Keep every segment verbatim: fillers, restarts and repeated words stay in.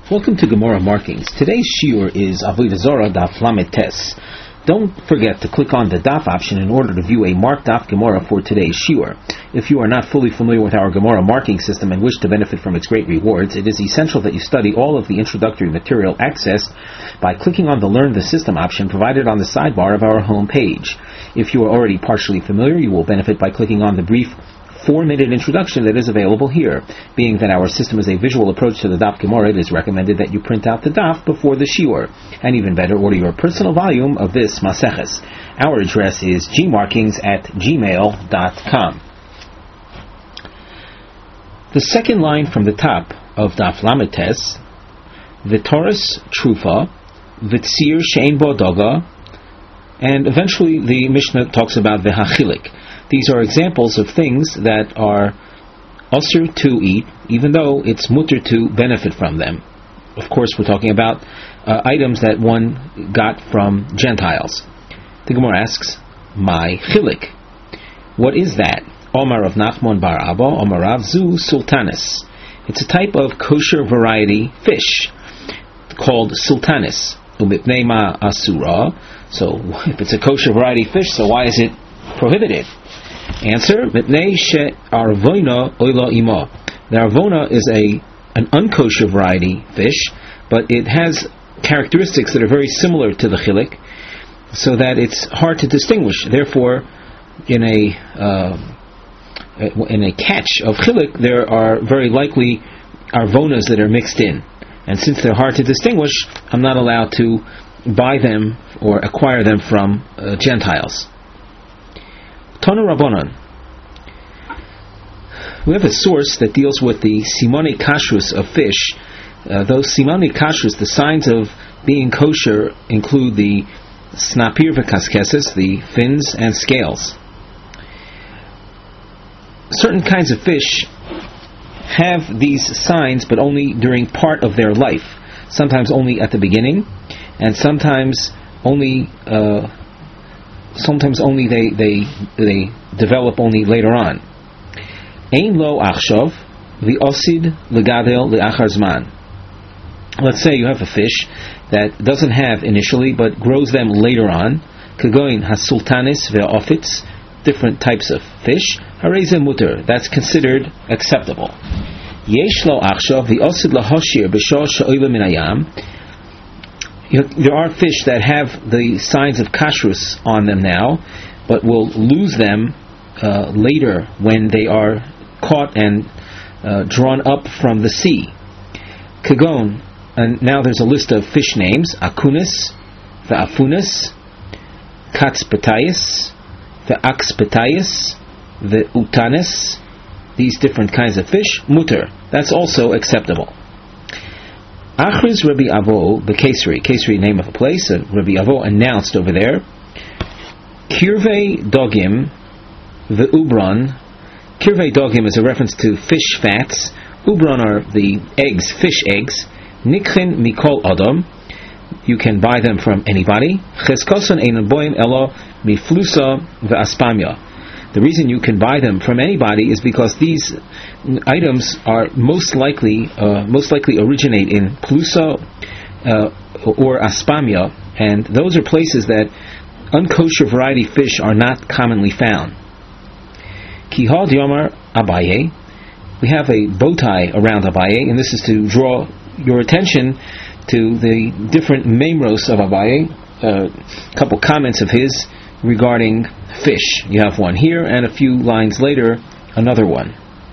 Welcome to Gemara Markings. Today's shiur is Avodah Zarah Daf Lamed Tes. Don't forget to click on the Daf option in order to view a marked Daf Gemara for today's shiur. If you are not fully familiar with our Gemara marking system and wish to benefit from its great rewards, it is essential that you study all of the introductory material accessed by clicking on the Learn the System option provided on the sidebar of our home page. If you are already partially familiar, you will benefit by clicking on the brief four-minute introduction that is available here. Being that our system is a visual approach to the Daf Gemara, it is recommended that you print out the Daf before the shiur, and even better, order your personal volume of this Maseches. Our address is gmarkings at gmail dot com. The second line from the top of Daf Lamed Tes, V'toras Trufa, V'tzir She'ein Bo Doga, and eventually the Mishnah talks about V'hachilik. These are examples of things that are usher to eat, even though it's mutter to benefit from them. Of course, we're talking about uh, items that one got from Gentiles. The Gemara asks, "My chilik, what is that?" Omar of Nachman bar Abba, Omar Rav Zu Sultanis. It's a type of kosher variety fish called sultanis. Umipnei ma asura. So, if it's a kosher variety fish, so why is it prohibited? Answer: Mipnei she'arvona oila ima. The arvona is a an unkosher variety fish, but it has characteristics that are very similar to the chilik, so that it's hard to distinguish. Therefore, in a uh, in a catch of chilik, there are very likely arvonas that are mixed in, and since they're hard to distinguish, I'm not allowed to buy them or acquire them from uh, Gentiles. Tanu Rabbanan. We have a source that deals with the simone kashrus of fish. Uh, those simone kashrus, the signs of being kosher, include the snapir v'kaskeses, the fins and scales. Certain kinds of fish have these signs, but only during part of their life. Sometimes only at the beginning, and sometimes only. Uh, Sometimes only they, they they develop only later on. Ein lo achshav v'osid legadel le'achar zman. Let's say you have a fish that doesn't have initially, but grows them later on. Kagoin hasultanis ve'ofitz, different types of fish. Hareze muter, that's considered acceptable. Yesh lo achshav v'osid lahoshir b'shor she'oila min hayam. There are fish that have the signs of kashrus on them now, but will lose them uh, later when they are caught and uh, drawn up from the sea. Kagon, and now there's a list of fish names: akunis, ve'afunis, katzpetayis, ve'akspetayis, ve'utanis. These different kinds of fish, muter. That's also acceptable. Achriz Rabbi Avo Bekesri, Kesri, name of a place, uh, Rabbi Avo announced over there, Kirvei Dogim Ve'ubron. Kirvei Dogim is a reference to fish fats. Ubron are the eggs, fish eggs. Nikhin Mikol Adam, you can buy them from anybody. Cheskoson Einan Boim Elo Miflusa Ve'aspamya. The reason you can buy them from anybody is because these items are most likely uh, most likely originate in Plusa uh, or Aspamia, and those are places that unkosher variety fish are not commonly found. Kihal Diomar Abaye. We have a bow tie around Abaye, and this is to draw your attention to the different memros of Abaye. A uh, couple comments of his regarding fish. You have one here, and a few lines later, another one.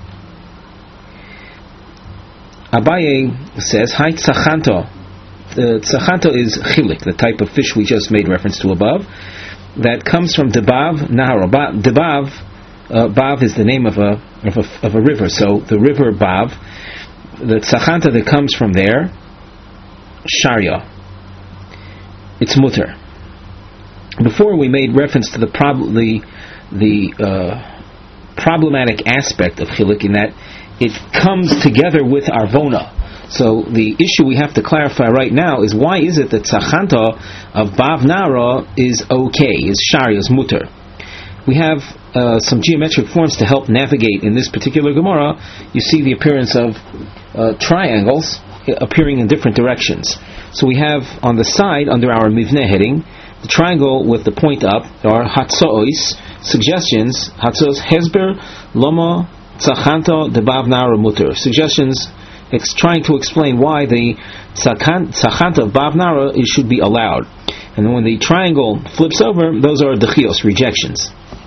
Abaye says, "Hai tzachanto." The tzachanto is chilik, the type of fish we just made reference to above, that comes from Debav Nahara. Debav, uh, Bav is the name of a, of a of a river. So the river Bav, the tzachanta that comes from there, Sharia. It's mutter. Before we made reference to the prob- the, the uh, problematic aspect of chilik in that it comes together with arvona. So the issue we have to clarify right now is, why is it that tzachanta of Bav Nara is okay, is shari, is mutter? We have uh, some geometric forms to help navigate in this particular Gemara. You see the appearance of uh, triangles, appearing in different directions. So we have on the side, under our Mivneh heading, the triangle with the point up are Hatzois, suggestions, Hatzos Hezber, Loma, Tzachanta, Debav Nara Mutter. Suggestions ex- trying to explain why the Tzachanta of Bav Nara should be allowed. And when the triangle flips over, those are Dechios, rejections.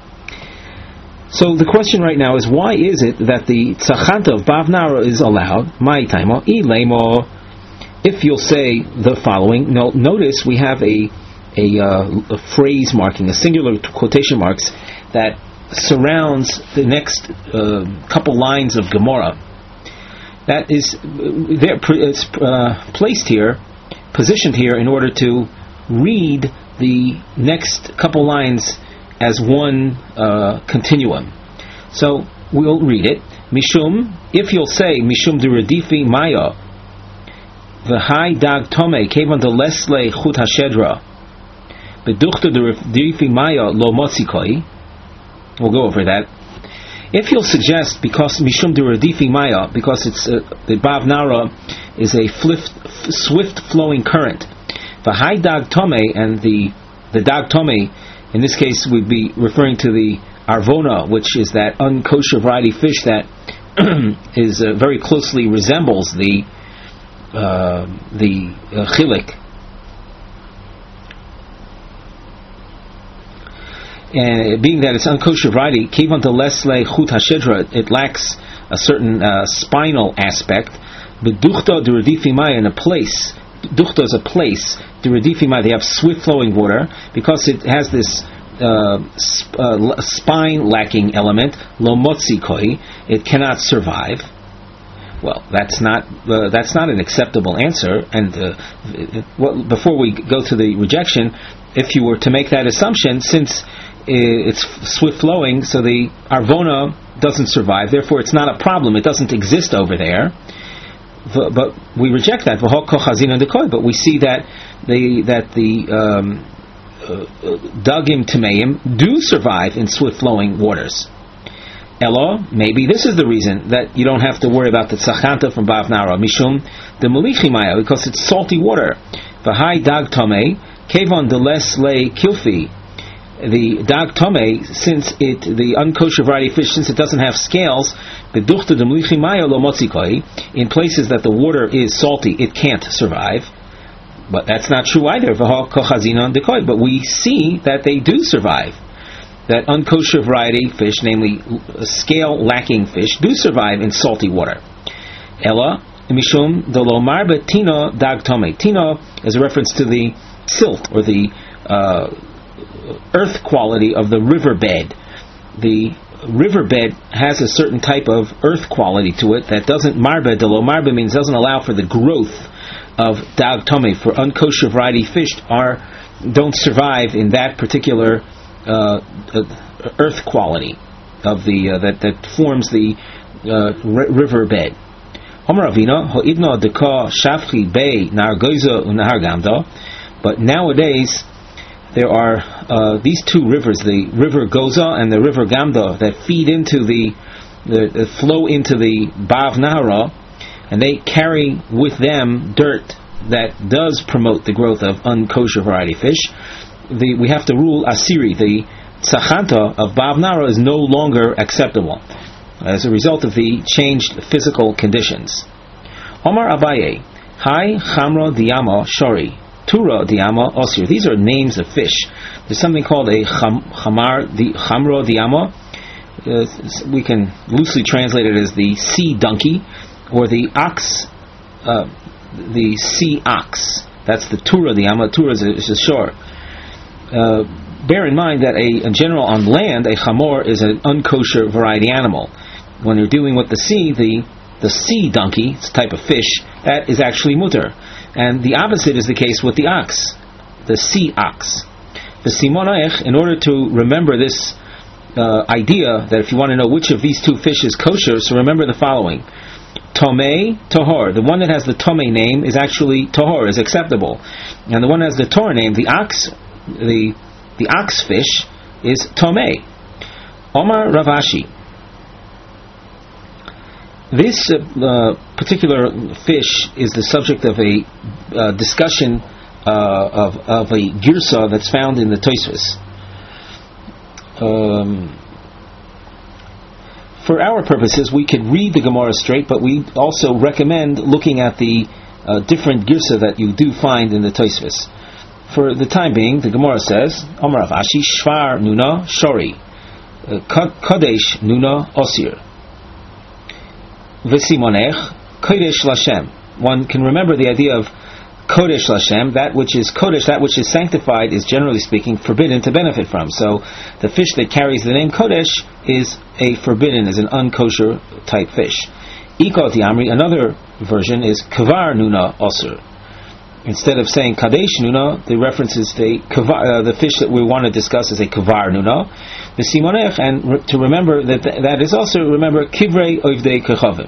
So the question right now is, why is it that the Tzachanta of Bav Nara is allowed? Mai taimo, ilemo. If you'll say the following, no, notice we have a A, uh, a phrase marking, a singular quotation marks that surrounds the next uh, couple lines of Gemara. That is, uh, there, it's uh, placed here, positioned here, in order to read the next couple lines as one uh, continuum. So we'll read it. Mishum, if you'll say Mishum de Redifi Maya, v'hai dag tome kevan de lesle chut hashedra. We'll go over that. If you'll suggest, because Mishum Duradifi Maya, because it's uh, the Bav Nara is a flift, f- swift flowing current. The high Dag Tome, and the the Dag Tome, in this case, would be referring to the Arvona, which is that unkosher variety fish that is uh, very closely resembles the uh, the uh, chilik. And being that it's unkosher variety, kivan to lesle chut hashedra, it lacks a certain uh, spinal aspect. But duchta duradifimai, in a place, duchta is a place. Duradifimai, they have swift flowing water, because it has this uh, sp- uh, spine lacking element. Lo motzi koi, it cannot survive. Well, that's not uh, that's not an acceptable answer. And uh, it, well, before we go to the rejection, if you were to make that assumption, since it's swift flowing, so the Arvona doesn't survive, therefore it's not a problem, it doesn't exist over there. But we reject that. But we see that the that the um, uh, Dagim Tameim do survive in swift flowing waters. Elo, maybe this is the reason that you don't have to worry about the Tzachanta from Bav Nara, Mishum the Malichimaya, because it's salty water. V'hai Dag Tome, Kevon de Les Le Kilfi. The Dag Tome, since it, the unkosher variety fish, since it doesn't have scales, the Duchta de Mlichimaya lo motzikoi, in places that the water is salty, it can't survive. But that's not true either. But we see that they do survive. That unkosher variety fish, namely scale lacking fish, do survive in salty water. Ella mishum de lomar betina Dag Tome. Tina is a reference to the silt, or the uh, earth quality of the riverbed. The riverbed has a certain type of earth quality to it that doesn't marbe. De lo marbe means doesn't allow for the growth of Dag Tome. For unkosher variety fish are don't survive in that particular uh, earth quality of the uh, that that forms the uh, r- riverbed. Omar Avina ho'idna deka shafchi bei nargoza unahar gamda. But nowadays there are uh, these two rivers, the river Goza and the river Gamda, that feed into the, the, the flow into the Bav Nahara, and they carry with them dirt that does promote the growth of unkosher variety fish. The, we have to rule Asiri, the Tzachanta of Bav Nahara is no longer acceptable as a result of the changed physical conditions. Omar Abaye, Hai Chamra Diyama Shori. Tura Diyama Osir. These are names of fish. There's something called a cham, Chamar di, Chamro Diyama. Uh, we can loosely translate it as the sea donkey, or the ox, uh, the sea ox. That's the Tura Diyama. Tura is a, is a shore. Uh, bear in mind that a, in general on land, a chamor is an unkosher variety animal. When you're dealing with the sea, the the sea donkey, it's a type of fish, that is actually mutter. And the opposite is the case with the ox, the sea ox. The Simonach, in order to remember this uh, idea that if you want to know which of these two fish is kosher, so remember the following. Tomei, Tahor. The one that has the Tomei name is actually Tahor, is acceptable. And the one that has the Torah name, the ox, the the ox fish, is Tomei. Omar Ravashi. This uh, uh, particular fish is the subject of a uh, discussion uh, of, of a girsa that's found in the Tosfos. Um, for our purposes, we could read the Gemara straight, but we also recommend looking at the uh, different girsa that you do find in the Tosfos. For the time being, the Gemara says, Omar Rav Ashi, Shvar Nuna Shori, Kodesh Nuna Osir. V'simonech Kodesh Lashem. One can remember the idea of Kodesh Lashem, that which is Kodesh, that which is sanctified, is generally speaking forbidden to benefit from. So the fish that carries the name Kodesh is a forbidden, is an unkosher type fish. Ikot Yamri, another version is Kavar Nuna Osir. Instead of saying Kadesh Nuna, the reference is the kavar, uh, the fish that we want to discuss is a Kavar Nuna. The Simonech, and re- to remember that th- that is also, remember, Kivrei Oivdei Kechavim.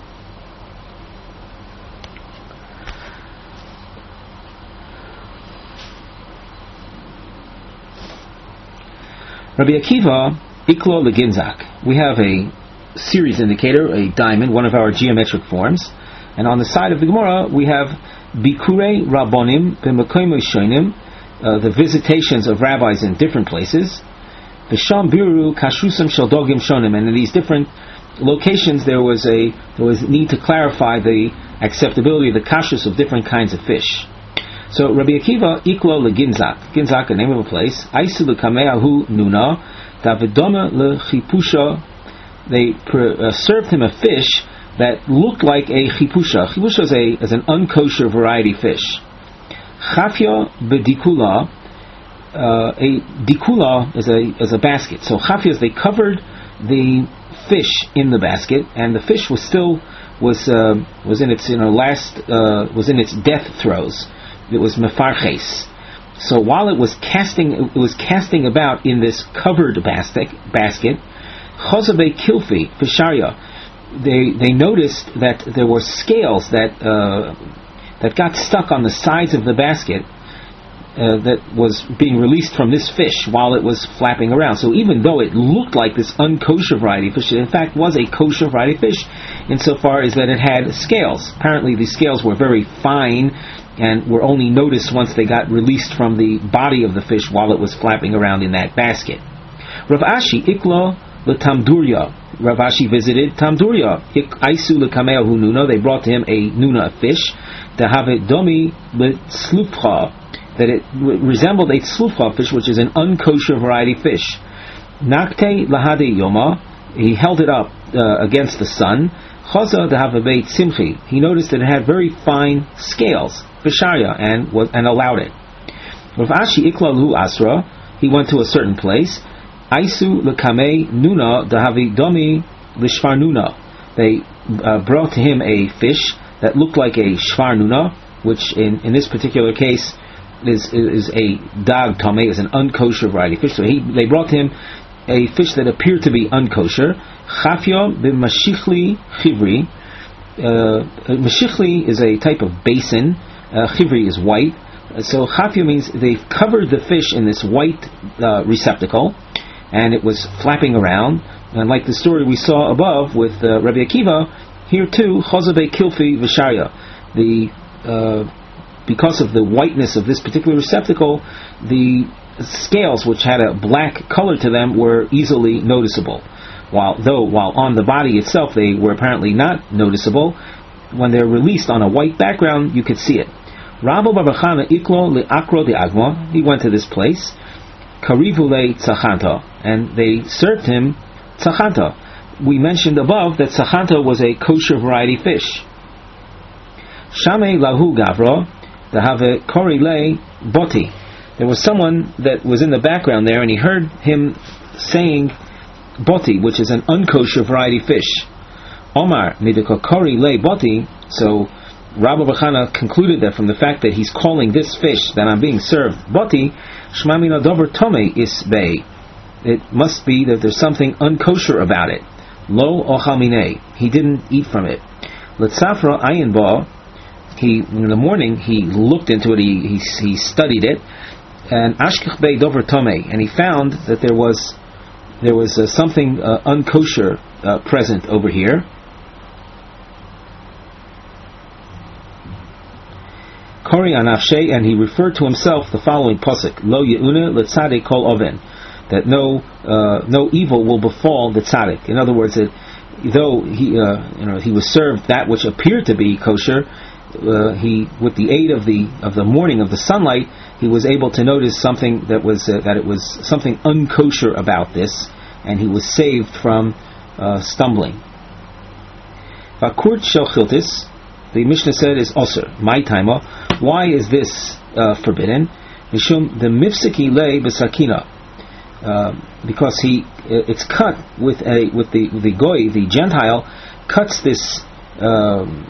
Rabbi Akiva, Iklo Leginzak. We have a series indicator, a diamond, one of our geometric forms, and on the side of the Gemara we have Bikurei Rabbonim B'Mekoim Rishonim, the visitations of rabbis in different places. V'sham biru kashrusam shel dogim shonim, and in these different locations there was a there was need to clarify the acceptability of the kashrus of different kinds of fish. So Rabbi Akiva iklo leginzak, Ginzak, the name of a place. Aisu lekameahu nuna, davidoma lechipusha. They uh, served him a fish that looked like a chipusha. Chipusha is a is an unkosher variety fish. Chafya bedikula. Uh, a dikula is a is a basket. So chafiyas, they covered the fish in the basket, and the fish was still was uh, was in its you know last uh, was in its death throes. It was mefarches. So while it was casting it was casting about in this covered basket basket, chozabe kilfi fisharya, they they noticed that there were scales that uh, that got stuck on the sides of the basket. Uh, that was being released from this fish while it was flapping around. So even though it looked like this unkosher variety of fish, it in fact was a kosher variety of fish insofar as that it had scales. Apparently these scales were very fine and were only noticed once they got released from the body of the fish while it was flapping around in that basket. Rav Ashi iklo l'tamdurya. Rav Ashi visited Tamdurya. Aisu l'kameahu nuna. They brought to him a nuna, a fish. Dehave domi l'tzlupcha, that it re- resembled a tzlufah fish, which is an unkosher variety fish. Nakte lahade yoma, he held it up uh, against the sun. Chaza dehavabeit simchi, he noticed that it had very fine scales, bisharya, and was, and allowed it. Rav Ashi iklalu asra, he went to a certain place. Aisu lekame nuna dehavi domi lishvar nuna, they uh, brought to him a fish that looked like a shvar nuna, which in, in this particular case Is, is a dag tame, is an unkosher variety of fish. So he, they brought him a fish that appeared to be unkosher. Chafya b'mashichli chivri. Uh, mashichli is a type of basin. Uh, chivri is white. Uh, so chafya means they've covered the fish in this white uh, receptacle, and it was flapping around. And like the story we saw above with uh, Rabbi Akiva, here too, chozabe kilfi v'sharya. The uh, Because of the whiteness of this particular receptacle, the scales, which had a black color to them, were easily noticeable. While though, while on the body itself they were apparently not noticeable, when they're released on a white background, you could see it. Rabbo Barbachana iklo le'akro de agma. He went to this place, karivu le tzachanta, and they served him tzachanta. We mentioned above that tzachanta was a kosher variety fish. Shame lahu gavra. The have kori le boti. There was someone that was in the background there, and he heard him saying boti, which is an unkosher variety fish. Omar midika kori le boti. So Rabbi Bachana concluded that from the fact that he's calling this fish that I'm being served boti, shmamina dover tome is bei. It must be that there's something unkosher about it. Lo ochal minei. He didn't eat from it. Letzafra ayin ba. He, in the morning, he looked into it, he he, he studied it, and Ashkech Bey Dover Tomei, and he found that there was there was uh, something uh, unkosher uh, present over here. Kori Anafshe, and he referred to himself the following pasuk: Lo ye'una letzadek kol oven, that no uh, no evil will befall the tzaddik. In other words, that though he uh, you know he was served that which appeared to be kosher, uh, he with the aid of the of the morning of the sunlight, he was able to notice something that was uh, that it was something unkosher about this, and he was saved from uh, stumbling. Vakurt shel chiltis, the Mishnah said, is osir. My taima. Why is this uh, forbidden? Mishum the mifsiki lei b'sakina, because he uh, it's cut with a with the the goy, the Gentile, cuts this um,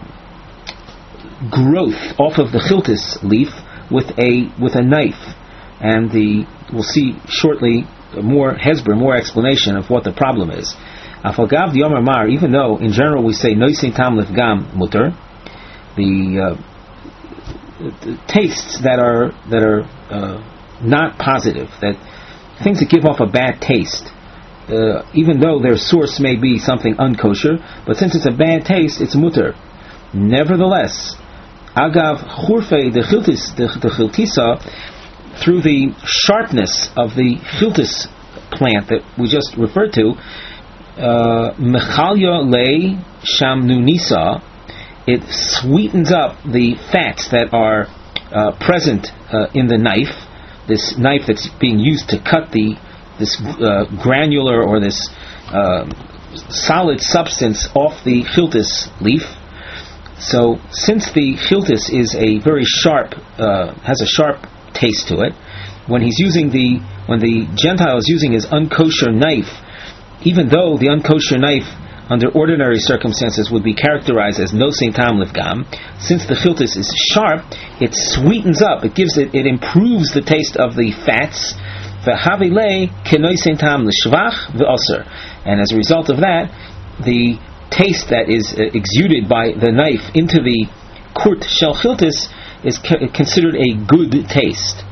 growth off of the chiltis leaf with a with a knife, and the we'll see shortly more hesber, more explanation of what the problem is. Afagav the Yomar Mar, even though in general we say noisin tam lefgam mutter, the, uh, the tastes that are that are uh, not positive, that things that give off a bad taste, uh, even though their source may be something unkosher, but since it's a bad taste, it's mutter. Nevertheless, agav churfei the chiltis the, the chiltisa, through the sharpness of the chiltis plant that we just referred to, mechalya lei shamnunisa, it sweetens up the fats that are uh, present uh, in the knife, this knife that's being used to cut the this uh, granular or this uh, solid substance off the chiltis leaf. So since the chiltis is a very sharp, uh, has a sharp taste to it, when he's using the when the Gentile is using his unkosher knife, even though the unkosher knife under ordinary circumstances would be characterized as no sein tam lifgam, since the chiltis is sharp, it sweetens up, it gives it, it improves the taste of the fats. V'havilei kenoi sein tam l'shvach v'oser, and as a result of that, the taste that is uh, exuded by the knife into the kurt shel chiltis is ca- considered a good taste,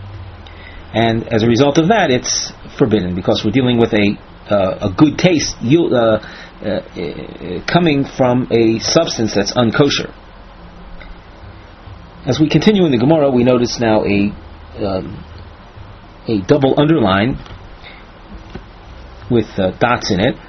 and as a result of that, it's forbidden because we're dealing with a uh, a good taste yield, uh, uh, uh, coming from a substance that's unkosher. As we continue in the Gemara, we notice now a um, a double underline with uh, dots in it.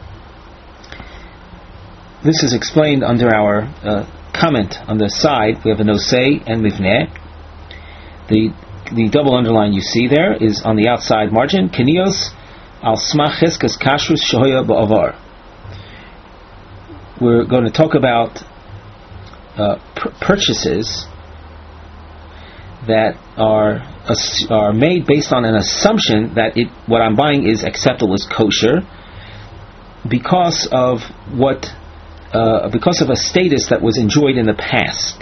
This is explained under our uh, comment on the side. We have a nosei and mivneh. The the double underline you see there is on the outside margin. Kenios al smach cheskas kashrus shoya ba'avar. We're going to talk about uh, pr- purchases that are uh, are made based on an assumption that it what I'm buying is acceptable, is kosher, because of what uh, because of a status that was enjoyed in the past.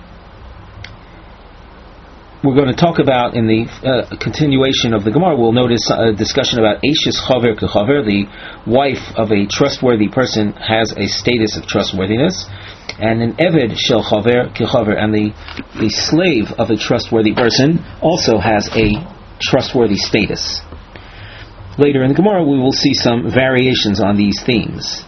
We're going to talk about in the uh, continuation of the Gemara. We'll notice a discussion about Eishes Chaver Kechaver, the wife of a trustworthy person has a status of trustworthiness, and an Eved Shel Chaver Kechaver, and the the slave of a trustworthy person also has a trustworthy status. Later in the Gemara, we will see some variations on these themes.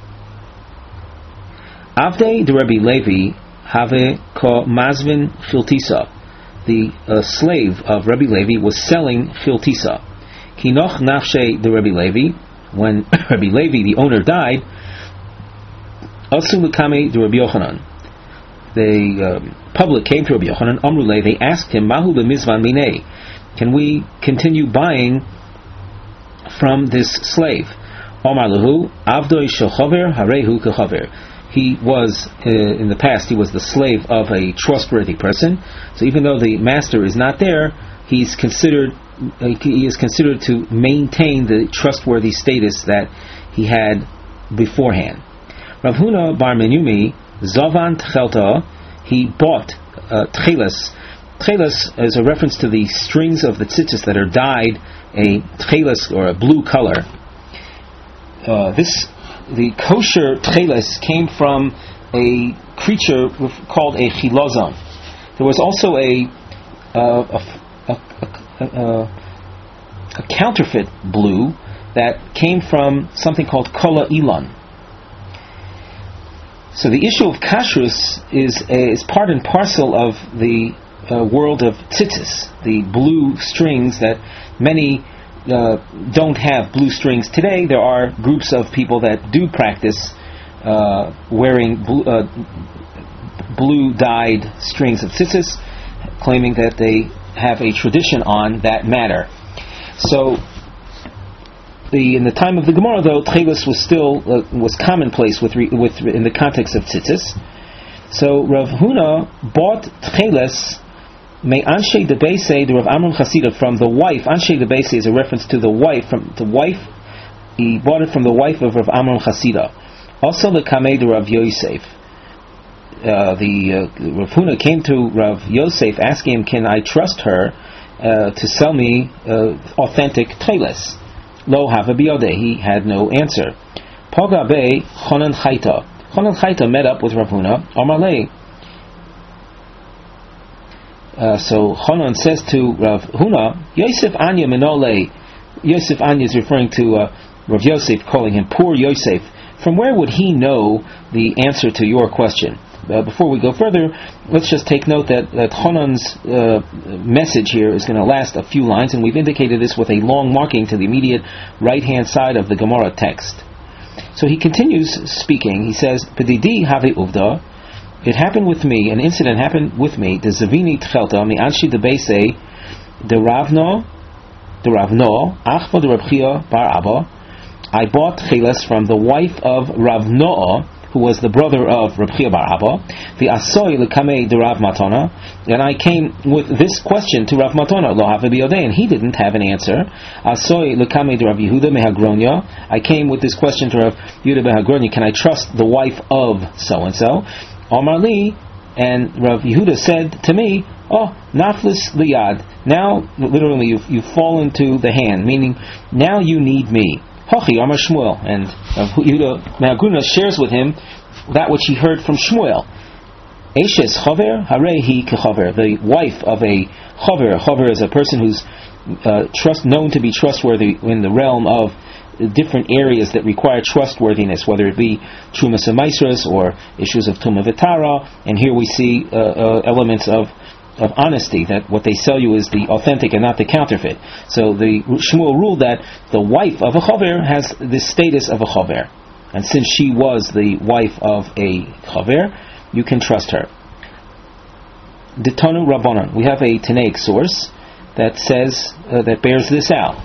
Avdei de Rabbi Levi have ko mazvin chiltisa. The uh, slave of Rabbi Levi was selling chiltisa. Kinoch nafshe de Rabbi Levi. When Rabbi Levi, the owner, died, asu l'kamei de Rabbi Yochanan. The um, public came to Rabbi Yochanan. Amrulei, they asked him, Mahu b'mizvan minei. Can we continue buying from this slave? Omar lahu, avdoi shel chaver harehu kechaver. He was, uh, in the past, he was the slave of a trustworthy person. So even though the master is not there, he's considered, uh, he is considered to maintain the trustworthy status that he had beforehand. Rav Huna bar Menumi, Zovan Tchelta, he bought uh, Tchelas. Tchelas is a reference to the strings of the tzitzis that are dyed a Tchelas, or a blue color. Uh, this The kosher tcheles came from a creature called a chilazon. There was also a uh, a, a, a, a, a counterfeit blue that came from something called kola ilan. So the issue of kashrus is is part and parcel of the uh, world of tzitzis, the blue strings that many uh, don't have blue strings today. There are groups of people that do practice uh, wearing blue, uh, blue dyed strings of tzitzis, claiming that they have a tradition on that matter. So The, in the time of the Gemara, though, tchelis was still uh, was commonplace with re, with in the context of tzitzis. So Rav Huna bought tchelis me anshe de beise the Rav Amram Chasida from the wife. Anshe de beise is a reference to the wife from the wife. He bought it from the wife of Rav Amram Chasida. Also the kamei de Rav Yosef. Uh, the uh, Rav Huna came to Rav Yosef asking him, "Can I trust her uh, to sell me uh, authentic tchelis?" Lo hava biyodeh. He had no answer. Poga be Chonan Chayta. Chonan Chayta met up with Rav Huna. Amalei. Uh, so Chonan says to Rav Huna, Yosef Anya Menole. Yosef Anya is referring to uh, Rav Yosef, calling him poor Yosef. From where would he know the answer to your question? Uh, before we go further, let's just take note that, that Chonan's uh, message here is going to last a few lines, and we've indicated this with a long marking to the immediate right-hand side of the Gemara text. So he continues speaking. He says, Pedidi have uvda. It happened with me, an incident happened with me, the Zavini Tchelta, mi anshi de Beise, the Ravno, the Ravno, Achva de Rabchia bar Abba. I bought Cheles from the wife of Ravnoah, who was the brother of Reb Chia bar Abba, the Asoy lekamei de Rav Matana, and I came with this question to Rav Matana, lo hava biyodei, and he didn't have an answer. Asoy lekamei de Rav Yehuda mehagronia, I came with this question to Rav Yehuda mehagronia, can I trust the wife of so and so? Omar li, and Rav Yehuda said to me, oh, naflis liyad, now literally you've, you've fallen to the hand, meaning now you need me. Hochi Amar Shmuel, and Rav Yehuda Mehagruna shares with him that which he heard from Shmuel. Eshes Chaver Harehi Kechaver, the wife of a Chaver. Chaver is a person who's uh, trust known to be trustworthy in the realm of different areas that require trustworthiness, whether it be Trumas and Maisras or issues of Tumah Vitara. And here we see uh, uh, elements of of honesty, that what they sell you is the authentic and not the counterfeit. So the Shmuel ruled that the wife of a chaver has the status of a chaver, and since she was the wife of a chaver, you can trust her. Ditanu Rabbanan, we have a Tanaic source that says uh, that bears this out.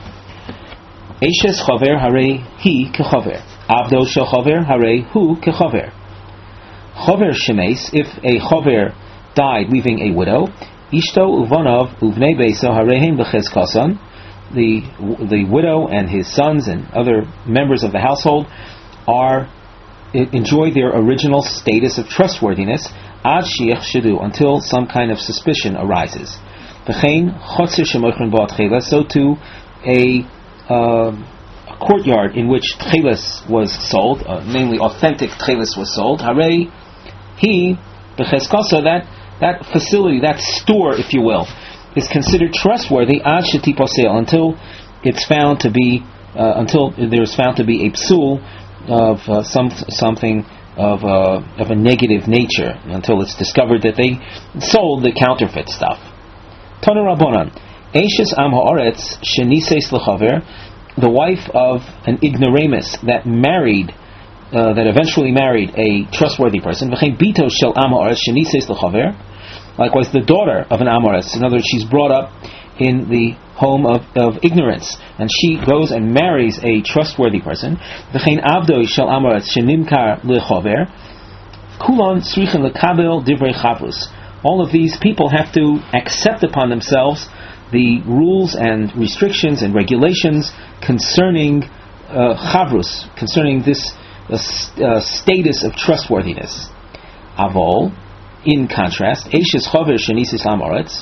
Eshes chaver hare hi kechaver, avdo shel chaver hare hu kechaver. Chaver shemes, if a chaver died leaving a widow, Ishto uvanav uvnei beisa harehem b'chezkasan, the the widow and his sons and other members of the household are enjoy their original status of trustworthiness ad shiach shidu, until some kind of suspicion arises. V'chein chotzer shemochrin bo tcheles, so too a, uh, a courtyard in which tcheles was sold, uh, namely authentic tcheles was sold. Harei he b'chezkasa, that that facility, that store, if you will, is considered trustworthy ad shetiposel, until it's found to be uh, until there's found to be a psul of uh, some something of uh, of a negative nature, until it's discovered that they sold the counterfeit stuff. Tana Rabbanan, Eishes am haaretz shenises lechaver, the wife of an ignoramus that married. Uh, that eventually married a trustworthy person. Bito shel Amoretz shenises lechaver. Likewise, the daughter of an Amoretz. In other words, she's brought up in the home of, of ignorance, and she goes and marries a trustworthy person. V'chein avdoi shel Amoretz shenimkar lechaver. Kulon tzrichen lekabel divrei chavrus. All of these people have to accept upon themselves the rules and restrictions and regulations concerning uh, chavrus, concerning this a uh, status of trustworthiness. Avol, in contrast, Eishes Chaver Shenisis Amoretz,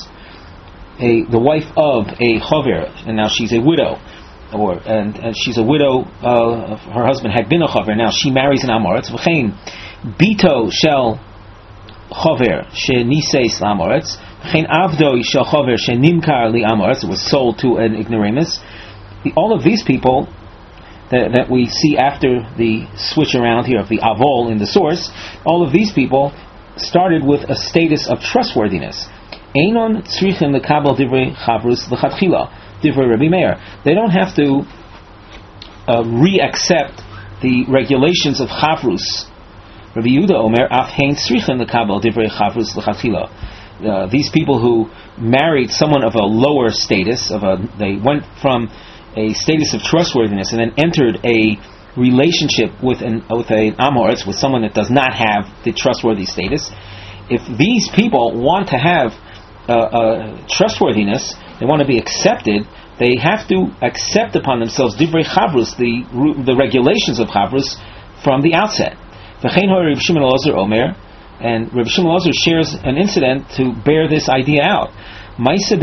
a the wife of a Chaver, and now she's a widow, or and, and she's a widow. Uh, her husband had been a Chaver. Now she marries an Amoretz. V'chein Bito Shel Chaver Shenisis Amoretz. V'chein Avdo Shel Chaver Shenimkar Li Amoretz. It was sold to an ignoramus. All of these people that, that we see after the switch around here of the avol in the source, all of these people started with a status of trustworthiness. Einon tzrichin lekabel divrei chavrus l'chatchila, divrei Rabbi Meir. They don't have to uh, re-accept the regulations of chavrus. Rabbi Yehuda Omer af hein tzrichin lekabel divrei chavrus l'chatchila. Uh, these people who married someone of a lower status, of a, they went from a status of trustworthiness and then entered a relationship with an with an amoritz, with someone that does not have the trustworthy status. If these people want to have uh, uh, trustworthiness, they want to be accepted, they have to accept upon themselves divrei chavrus, the the regulations of chavrus from the outset. V'chein ha'Reb Shimon Elazar Omer, and Reb Shimon Elazar shares an incident to bear this idea out. There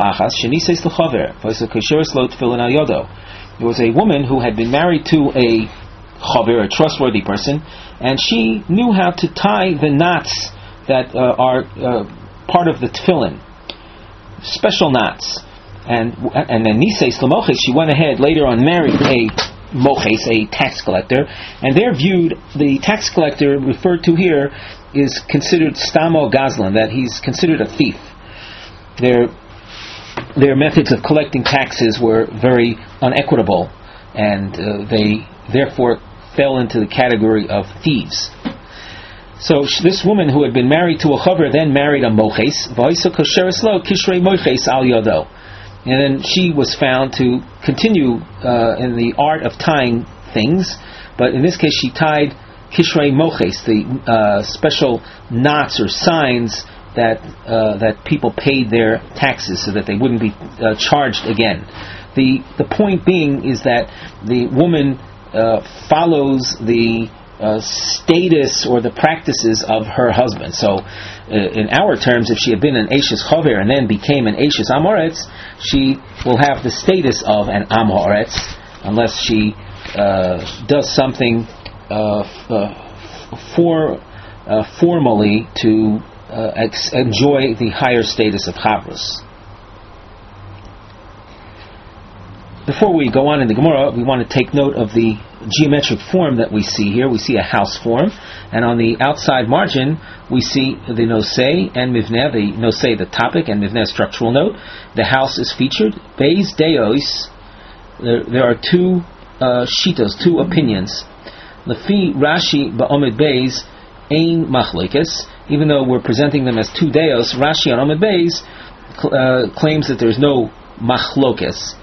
was a woman who had been married to a chaver, a trustworthy person, and she knew how to tie the knots that uh, are uh, part of the tefillin, special knots. And and then Nisei Slamoches, she went ahead later on married a moches, a tax collector, and they're viewed, the tax collector referred to here is considered stamo gazlan, that he's considered a thief. Their their methods of collecting taxes were very unequitable, and uh, they therefore fell into the category of thieves. So sh- this woman who had been married to a chaver then married a moches, and then she was found to continue uh, in the art of tying things, but in this case she tied kishrei moches, the uh, special knots or signs that uh, that people paid their taxes so that they wouldn't be uh, charged again. The the point being is that the woman uh, follows the uh, status or the practices of her husband. So uh, in our terms, if she had been an Eishes Chover and then became an Eishes Amoretz, she will have the status of an Amoretz unless she uh, does something uh, f- uh, for uh, formally to Uh, ex- enjoy the higher status of chavrus. Before we go on in the Gemara, we want to take note of the geometric form that we see here. We see a house form, and on the outside margin we see the nosei and mivneh, the nosei, the topic, and mivneh, structural note. The house is featured. Beis deos, there, there are two uh, shitos, two opinions. Lefi Rashi ba'omid beis ein machlokes. Even though we're presenting them as two deos, Rashi on Amud Beis cl- uh, claims that there's no machlokes,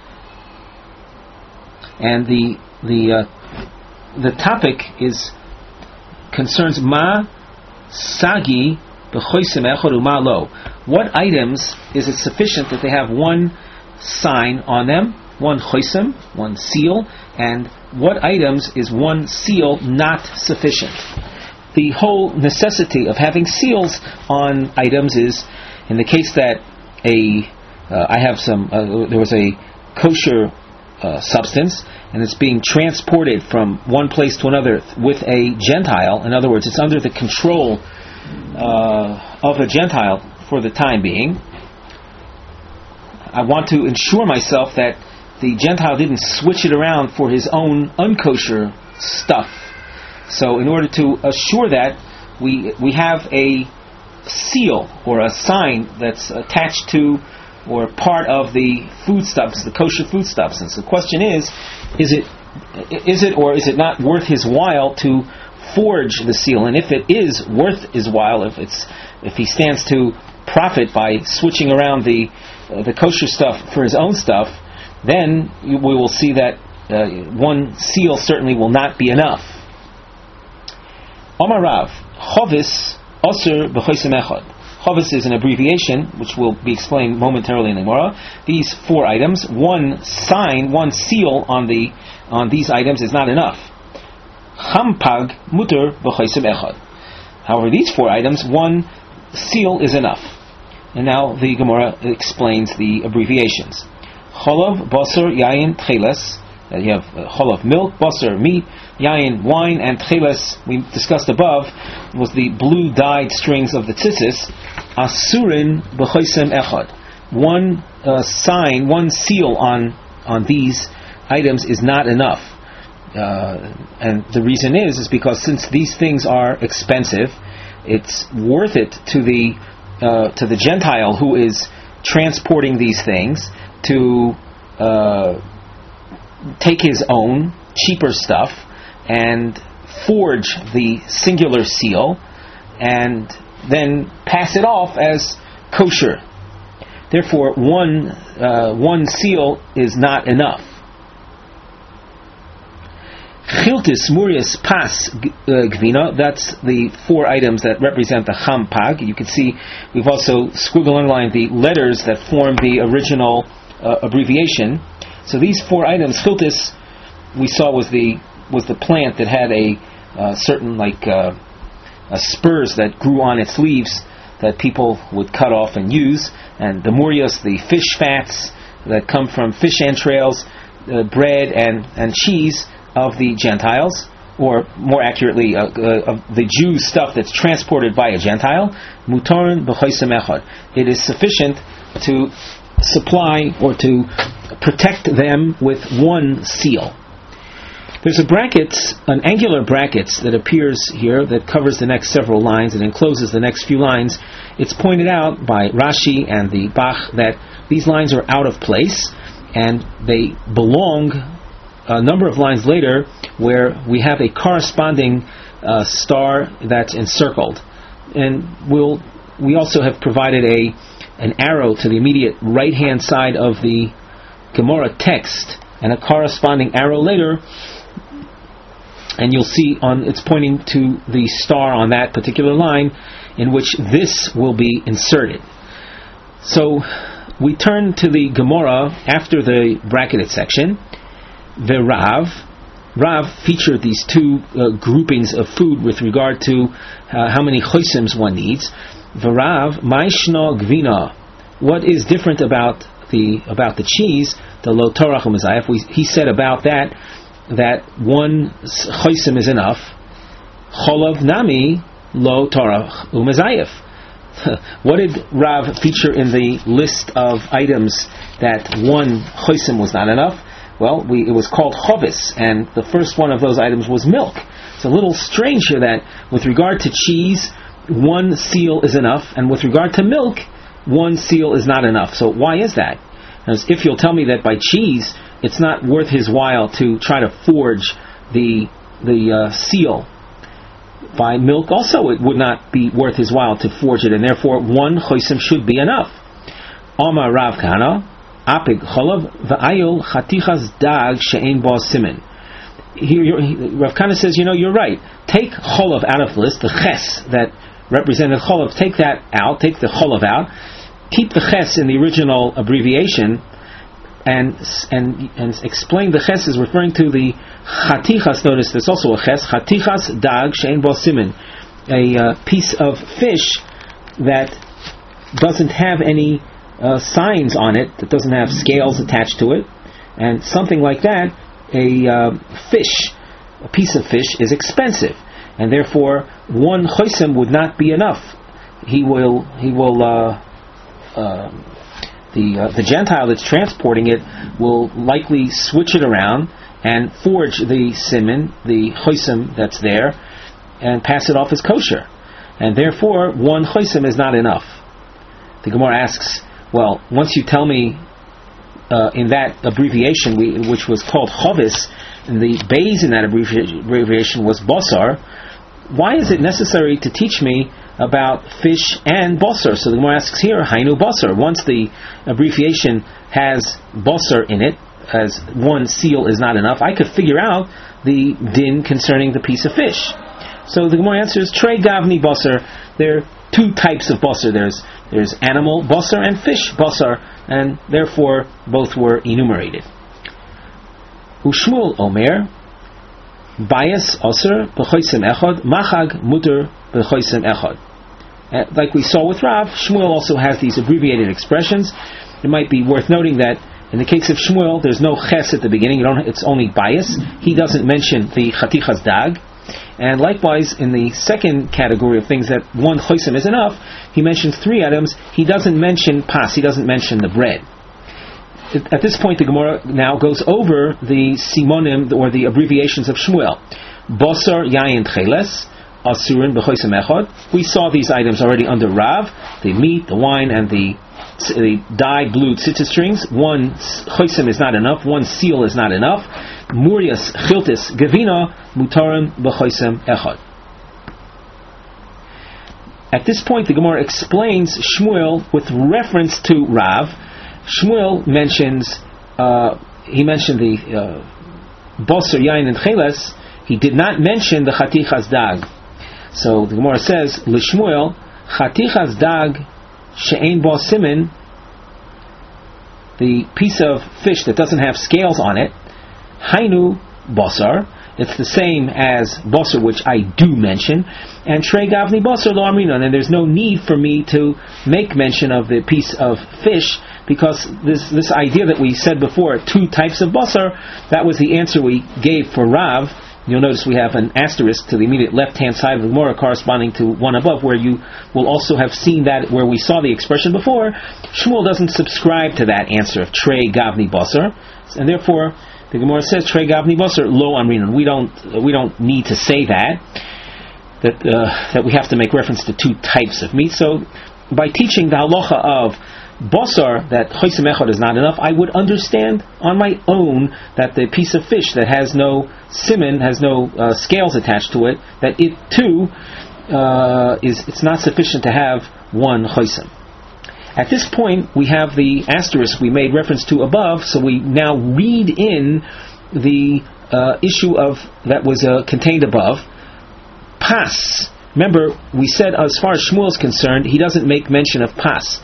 and the the uh, the topic is concerns ma sagi b'choisem echad u'ma lo. What items is it sufficient that they have one sign on them, one choisem, one seal, and what items is one seal not sufficient? The whole necessity of having seals on items is, in the case that a, uh, I have some, uh, there was a kosher uh, substance, and it's being transported from one place to another with a Gentile. In other words, it's under the control uh, of a Gentile for the time being. I want to ensure myself that the Gentile didn't switch it around for his own unkosher stuff. So in order to assure that, we we have a seal or a sign that's attached to or part of the foodstuffs, the kosher foodstuffs. And so the question is, is it is it or is it not worth his while to forge the seal? And if it is worth his while, if it's if he stands to profit by switching around the uh, the kosher stuff for his own stuff, then we will see that uh, one seal certainly will not be enough. Omar Rav, Chovis Osir B'choisem Echad. Chovis is an abbreviation, which will be explained momentarily in the Gemara. These four items, one sign, one seal on the on these items is not enough. Champag Muter B'choisem Echad. However, these four items, one seal is enough. And now the Gemara explains the abbreviations. Cholov, Basar, Yayin, Tcheles. You have uh, Cholov, milk, Basar, meat, Yayin, wine, and Tcheles, we discussed above, was the blue dyed strings of the tzitzis. Asurin b'choisem echad. One uh, sign, one seal on on these items is not enough. uh, and the reason is is because since these things are expensive, it's worth it to the uh, to the Gentile who is transporting these things to uh, take his own cheaper stuff and forge the singular seal and then pass it off as kosher. Therefore, one uh, one seal is not enough. Chiltis, Murias, Pas, Gvina, that's the four items that represent the Cham Pag. You can see we've also squiggle underlined the letters that form the original uh, abbreviation. So these four items, Chiltis, we saw was the was the plant that had a uh, certain like uh, uh, spurs that grew on its leaves that people would cut off and use, and the Murias, the fish fats that come from fish entrails, uh, bread and, and cheese of the Gentiles, or more accurately, uh, uh, of the Jew stuff that's transported by a Gentile. Mutarin b'choisem echad. It is sufficient to supply or to protect them with one seal. There's a bracket, an angular bracket that appears here that covers the next several lines and encloses the next few lines. It's pointed out by Rashi and the Bach that these lines are out of place and they belong a number of lines later where we have a corresponding uh, star that's encircled. And we'll, we also have provided a an arrow to the immediate right-hand side of the Gemara text and a corresponding arrow later, and you'll see on it's pointing to the star on that particular line in which this will be inserted. So we turn to the Gemara after the bracketed section. The Rav, Rav featured these two uh, groupings of food with regard to uh, how many choisims one needs. The Rav, Maishna Gvina, what is different about the about the cheese? The Lo Torach Umazayef. He said about that that one choisim is enough. Cholav Nami Lo Torach Umazayef. What did Rav feature in the list of items that one choisim was not enough? Well, we, it was called chovis, and the first one of those items was milk. It's a little strange here that with regard to cheese, one seal is enough, and with regard to milk, one seal is not enough. So why is that? As if you'll tell me that by cheese, it's not worth his while to try to forge the the uh, seal. By milk also, it would not be worth his while to forge it, and therefore one chosim should be enough. Amar Rav Kana, Apig cholav v'ayol chatichas dag she'ein bo simin. Here, Rav Kana says, you know, you're right. Take cholav out of the list, the ches that represented cholav. Take that out. Take the cholav out. Keep the ches in the original abbreviation, and and and explain the ches is referring to the chatichas. Notice there's also a ches. Chatichas dag she'ein bo simin, a uh, piece of fish that doesn't have any Uh, signs on it, that doesn't have scales attached to it, and something like that, a uh, fish, a piece of fish is expensive, and therefore one chosim would not be enough. He will, he will, uh, uh, the uh, the Gentile that's transporting it will likely switch it around and forge the simin, the chosim that's there, and pass it off as kosher, and therefore one chosim is not enough. The Gemara asks, well, once you tell me uh, in that abbreviation, we, which was called chovis, and the base in that abbreviation was basar, why is it necessary to teach me about fish and basar? So the Gemara asks here, hainu basar. Once the abbreviation has basar in it, as one seal is not enough, I could figure out the din concerning the piece of fish. So the Gemara answers, trei gavni basar. There are two types of basar. There's There's animal basar and fish basar, and therefore both were enumerated. Ushmuel Omer, Bias Osir b'choisim echad, Machag Muter b'choisim echad. Like we saw with Rav, Shmuel also has these abbreviated expressions. It might be worth noting that in the case of Shmuel, there's no ches at the beginning. You don't, it's only bias. He doesn't mention the chatichas dag. And likewise, in the second category of things that one chosim is enough, he mentions three items. He doesn't mention pas. He doesn't mention the bread. at this point, the Gemara now goes over the simonim, or the abbreviations of Shmuel. Bosar yayin tcheles, asurin b'choisem echad. We saw these items already under Rav: the meat, the wine, and the the dyed blue tzitzit strings. One choisem is not enough. One seal is not enough. Murias chiltis gevina mutarim b'choisem echad. At this point, the Gemara explains Shmuel with reference to Rav. Shmuel mentions uh, he mentioned the uh, Bosar yayin and cheles. He did not mention the chatichas dag. So the Gemara says, L'Shmuel, chatichas dag she'ein bo simin, the piece of fish that doesn't have scales on it, hainu bosar, it's the same as bosar, which I do mention, and trei gavni bosar lo amrinon, and there's no need for me to make mention of the piece of fish, because this this idea that we said before, two types of bosar, that was the answer we gave for Rav. You'll notice we have an asterisk to the immediate left-hand side of the Gemara corresponding to one above, where you will also have seen that where we saw the expression before. Shmuel doesn't subscribe to that answer of Trei Gavni Basar, and therefore the Gemara says Trei Gavni Basar Lo Amrinon. We don't we don't need to say that that uh, that we have to make reference to two types of meat. So by teaching the halacha of Basar, that choisem echad is not enough, I would understand on my own that the piece of fish that has no siman, has no uh, scales attached to it, that it too uh, is it's not sufficient to have one choisem. At this point, we have the asterisk we made reference to above, so we now read in the uh, issue of that was uh, contained above. Pas. Remember, we said as far as Shmuel is concerned, he doesn't make mention of pas.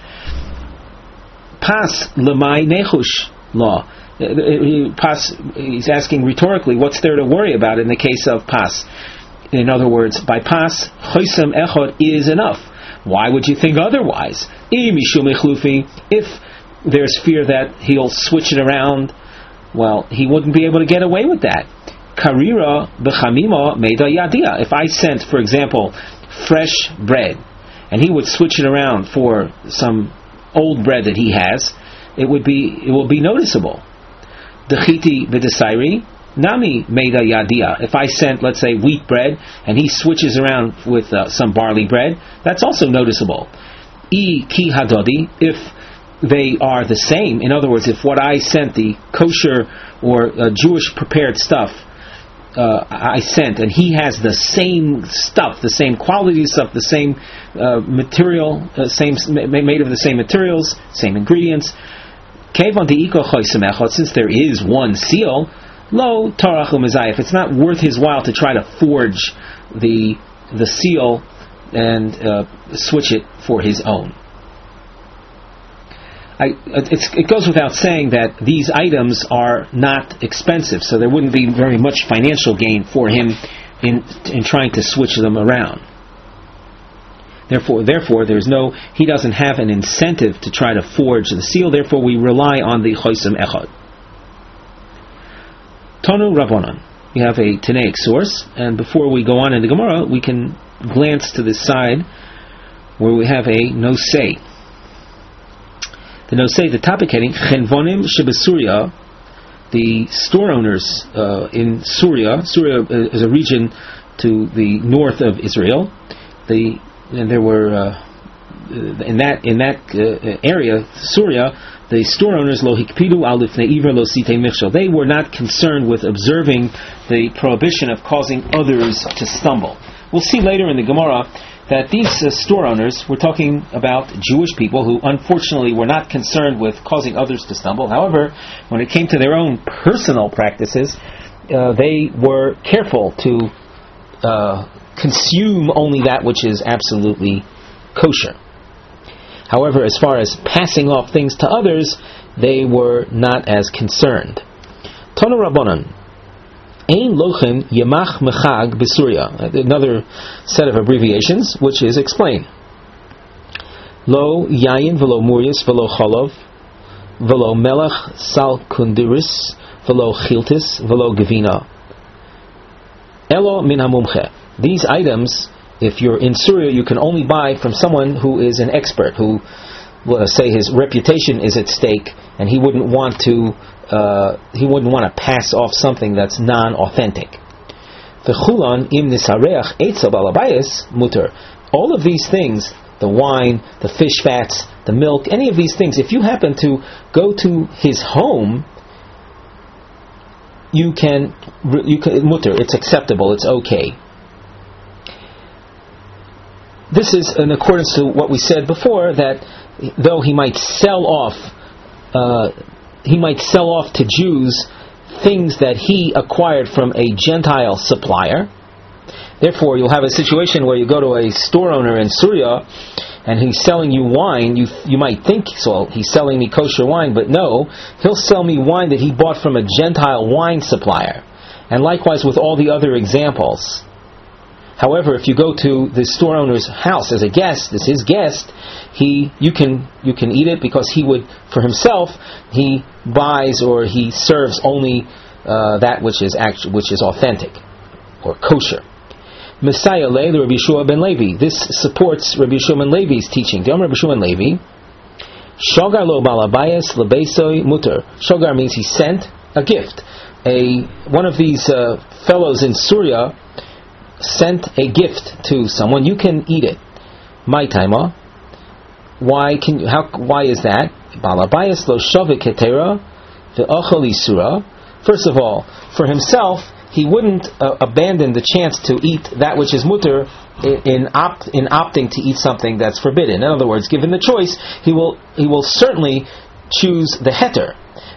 Pas lemai nechush law. Pas, he's asking rhetorically, what's there to worry about in the case of pas? In other words, by pas, choisem echad is enough. Why would you think otherwise? If there's fear that he'll switch it around, well, he wouldn't be able to get away with that. Karira b'chamima meida yadia. If I sent, for example, fresh bread, and he would switch it around for some old bread that he has, it would be it will be noticeable. Dechiti b'desairi nami meida yadia. If I sent, let's say, wheat bread, and he switches around with uh, some barley bread, that's also noticeable. I ki hadodi, if they are the same, in other words, if what I sent, the kosher or uh, Jewish prepared stuff, Uh, I sent, and he has the same stuff, the same quality stuff, the same uh, material, uh, same made of the same materials, same ingredients. Since there is one seal, lo tarachu mezayif. It's not worth his while to try to forge the the seal and uh, switch it for his own. I, it's, it goes without saying that these items are not expensive, so there wouldn't be very much financial gain for him in in trying to switch them around. Therefore, therefore, there's no he doesn't have an incentive to try to forge the seal. Therefore, we rely on the choisem echad. Tonu Rabbanan. We have a Tanaic source, and before we go on in the Gemara, we can glance to the side where we have a nosei. The nosei, the topic heading, Chenvonim Shebesuria, the store owners uh, in Syria. Syria is a region to the north of Israel. The and there were uh, in that in that uh, area, Syria, the store owners lo hikpidu al lifnei iver lo sitei michshel. They were not concerned with observing the prohibition of causing others to stumble. We'll see later in the Gemara that these uh, store owners were talking about Jewish people who unfortunately were not concerned with causing others to stumble. However, when it came to their own personal practices, uh, they were careful to uh, consume only that which is absolutely kosher. However, as far as passing off things to others, they were not as concerned. Tonu Rabbanan. Ein lochem yemach mechag b'Surya. Another set of abbreviations, which is explained. Lo yayin v'lo murias v'lo cholov v'lo melech sal kundiris v'lo chiltis v'lo gevina. Elo min hamumche. These items, if you're in Syria, you can only buy from someone who is an expert, who uh, say his reputation is at stake, and he wouldn't want to uh, he wouldn't want to pass off something that's non-authentic. V'chulan im nisareach eitzav alabayis muter. All of these things, the wine, the fish fats, the milk, any of these things, if you happen to go to his home, you can you can muter. It's acceptable. It's okay. This is in accordance to what we said before, that though he might sell off, uh, he might sell off to Jews things that he acquired from a Gentile supplier. Therefore, you'll have a situation where you go to a store owner in Syria, and he's selling you wine. You you might think, so he's selling me kosher wine, but no, he'll sell me wine that he bought from a Gentile wine supplier. And likewise with all the other examples. However, if you go to the store owner's house as a guest, as his guest, he you can you can eat it, because he would, for himself, he buys or he serves only uh, that which is actual, which is authentic or kosher. Messiah le Rabbi Yeshua ben Levi. This supports Rabbi Yeshua ben Levi's teaching. Rabbi Yeshua ben Levi, Shogar lo balabayas lebeisoi muter. Shogar means he sent a gift. A one of these uh, fellows in Syria sent a gift to someone. You can eat it. My taima. Why can you? How? Why is that? Balabayas lo shavik ketera ve'achal isura. First of all, for himself, he wouldn't uh, abandon the chance to eat that which is mutter in, in opt in opting to eat something that's forbidden. In other words, given the choice, he will he will certainly choose the heter.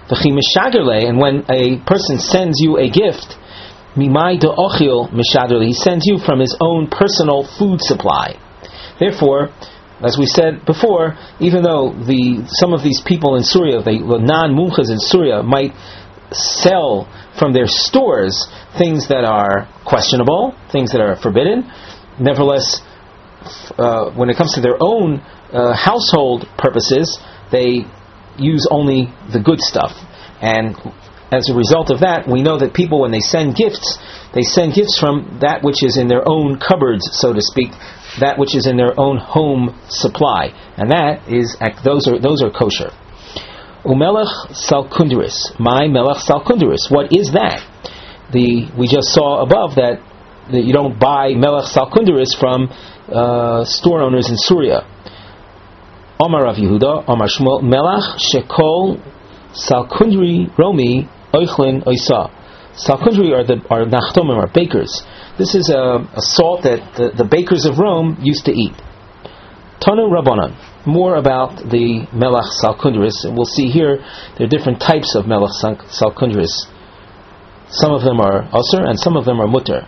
And when a person sends you a gift, Mimai de ochil mishaderli, he sends you from his own personal food supply. Therefore, as we said before, even though the some of these people in Syria, the non-mumchas in Syria, might sell from their stores things that are questionable, things that are forbidden, nevertheless, uh, when it comes to their own uh, household purposes, they use only the good stuff. And as a result of that, we know that people, when they send gifts, they send gifts from that which is in their own cupboards, so to speak, that which is in their own home supply, and that is those are those are kosher. Umelech salkunduris, my melech salkunduris. What is that? The we just saw above that, that you don't buy melech salkunduris from uh, store owners in Syria. Omar Rav Yehuda, Omar Shmuel, melech shekol salkundri romi oichlin oisa. Salkundri are the are nachtomim, are bakers. This is a, a salt that the, the bakers of Rome used to eat. Tanu Rabbanan. More about the melech salkundris. We'll see here there are different types of melech salkundris. Some of them are asur and some of them are mutter.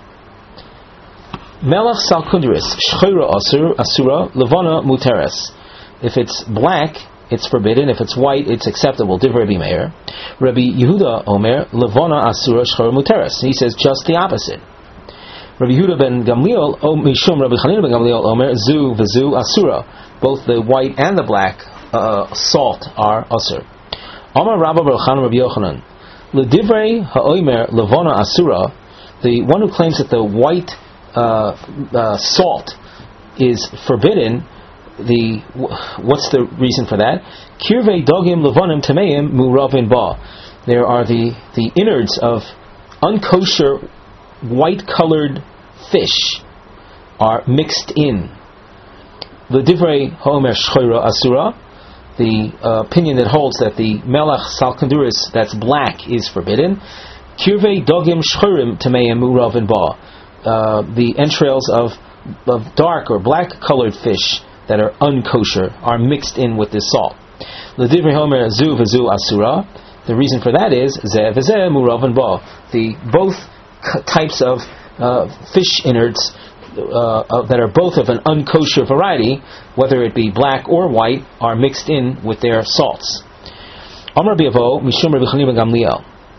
Melech salkundris shchira asur asura levana muteres. If it's black, it's forbidden. If it's white, it's acceptable. Div Rabbi Meir. Rabbi Yehuda Omer levana asura shchira muteres. He says just the opposite. Rabbi Yehuda ben Gamliel, O Mishum Rabbi Chanina ben Gamliel Omer zu v'zu asura. Both the white and the black uh, salt are asur. Amar Rabba Baruchan Rabbi Yochanan, L'divrei ha'omer levona asura. The one who claims that the white uh, uh, salt is forbidden. The what's the reason for that? Kirvei dogim levonim tameim muravin ba. There are the the innards of unkosher white-colored fish are mixed in. L'divrei ha'omer shchoira asura. The uh, opinion that holds that the melech salkunduris that's black is forbidden. Kirvei dogim shchorim tameim muravin ba. The entrails of of dark or black-colored fish that are unkosher are mixed in with this salt. L'divrei ha'omer zu v'zu asura. The reason for that is zeh v'zeh muravin ba. The both types of uh, fish innards uh, uh, that are both of an unkosher variety, whether it be black or white, are mixed in with their salts. Amar Biavo Mishum Rabbi Chanina ben Gamliel.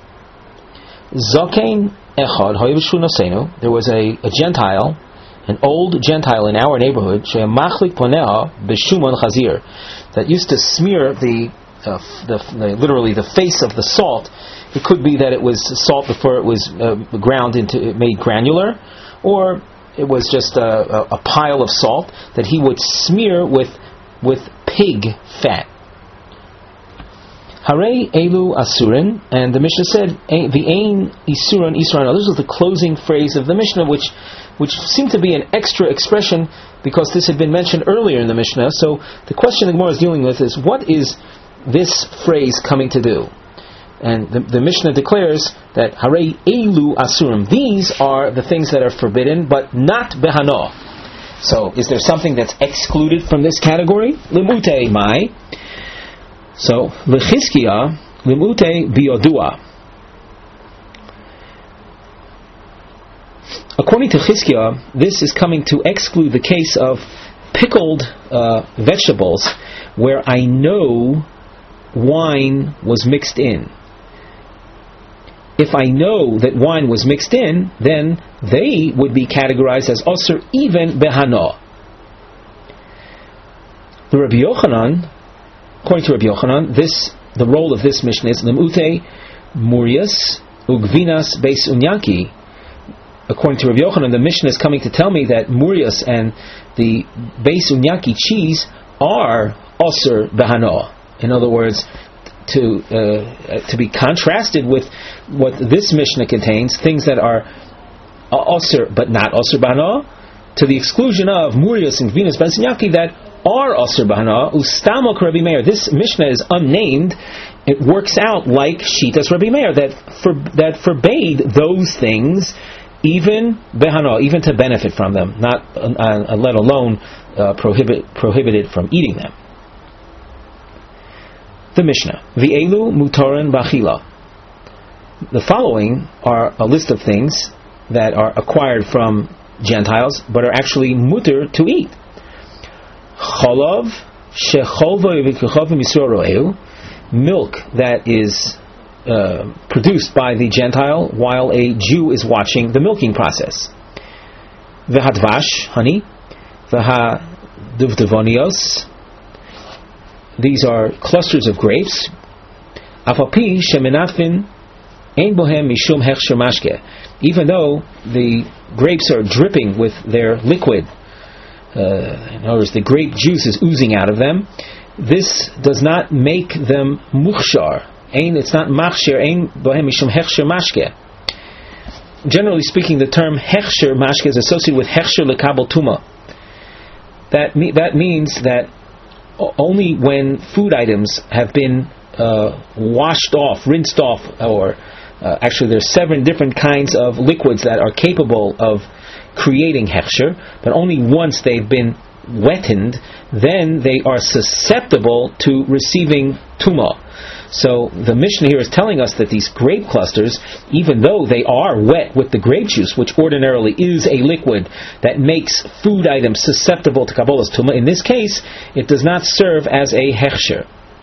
Zakein echad hayavshu nasenu. There was a, a Gentile, an old Gentile in our neighborhood, she'machlik poneha b'shumon chazir, that used to smear the, uh, the, the literally the face of the salt. It could be that it was salt before it was uh, ground into, it made granular, or it was just a, a, a pile of salt that he would smear with with pig fat. Harei elu asurin, and the Mishnah said the ein isuran isran. This was the closing phrase of the Mishnah, which which seemed to be an extra expression because this had been mentioned earlier in the Mishnah. So the question the Gemara is dealing with is, what is this phrase coming to do? And the, the Mishnah declares that Harei elu asurim. These are the things that are forbidden, but not behana. So is there something that's excluded from this category? Limute mai. So, Lechizkiya, Limute Biodua. According to Chizkiya, this is coming to exclude the case of pickled uh, vegetables where I know wine was mixed in. If I know that wine was mixed in, then they would be categorized as Osir even Behana. The Rabbi Yochanan, according to Rabbi Yochanan, this the role of this Mishnah is Limute Murias Ugvinas Beis Unyaki. According to Rabbi Yochanan, the Mishnah is coming to tell me that Murias and the Beis Unyaki cheese are Osir Behana. In other words, to uh, to be contrasted with what this Mishnah contains, things that are Osir but not Osir Behana, to the exclusion of Murias and Gvinas Beis Unyaki that are Asur Bahana, Ustamok Rabbi Meir. This Mishnah is unnamed. It works out like Shitas Rabbi Meir, that for, that forbade those things, even Behana, even to benefit from them, not uh, let alone uh, prohibit prohibited from eating them. The Mishnah, V'elu Mutaran Bachila. The following are a list of things that are acquired from Gentiles, but are actually mutter to eat. Cholav shecholva v'kechavim Yisrael ro'eu, milk that is uh, produced by the Gentile while a Jew is watching the milking process. V'hadvash, honey. V'haduvdevonios, these are clusters of grapes. Afapi shemenafin ein bohem mishum hechsher mashke, even though the grapes are dripping with their liquid. Uh, in other words, the grape juice is oozing out of them. This does not make them muchshar. Ein, it's not machshir. Ein bohem mishum hechsher mashke. Generally speaking, the term hechsher mashke is associated with hechsher lekabel tuma. That me, that means that only when food items have been uh, washed off, rinsed off, or uh, actually there's seven different kinds of liquids that are capable of creating hechsher, but only once they've been wetted, then they are susceptible to receiving tumah. So the Mishnah here is telling us that these grape clusters, even though they are wet with the grape juice, which ordinarily is a liquid that makes food items susceptible to Kabbalah's tumah, in this case, it does not serve as a hechsher.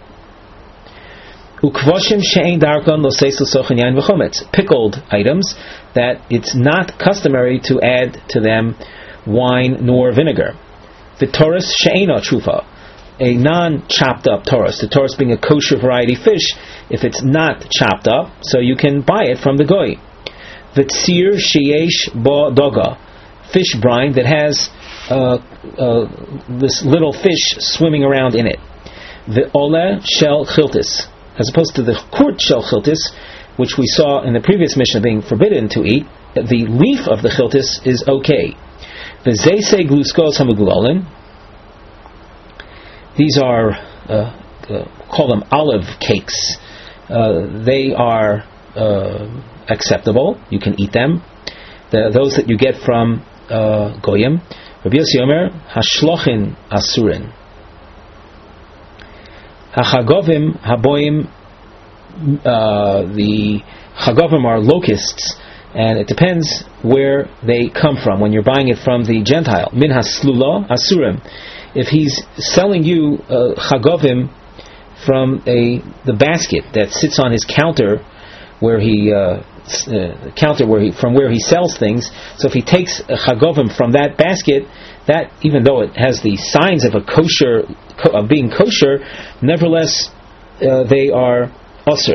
Pickled items that it's not customary to add to them wine nor vinegar. The Taurus she'ena trufa, a non-chopped up Taurus. The Taurus being a kosher variety fish, if it's not chopped up, so you can buy it from the goy. The tzir sheyesh bo doga, fish brine that has uh, uh, this little fish swimming around in it. The ole shel chiltis, as opposed to the kurt shel chiltis, which we saw in the previous Mishnah being forbidden to eat. The leaf of the chiltis is okay. The zeise gluskos hamugulolin, these are uh, uh, call them olive cakes. Uh, they are uh, acceptable. You can eat them. The, those that you get from uh, goyim. Rabbi Yossi Omer hashlochin asurin. Hachagovim haboim. Uh, the chagovim are locusts, and it depends where they come from. When you're buying it from the Gentile, min haslula asurim. If he's selling you uh, chagovim from a the basket that sits on his counter, where he uh, uh, counter where he from where he sells things, so if he takes a chagovim from that basket, that even though it has the signs of a kosher of being kosher, nevertheless uh, they are osir.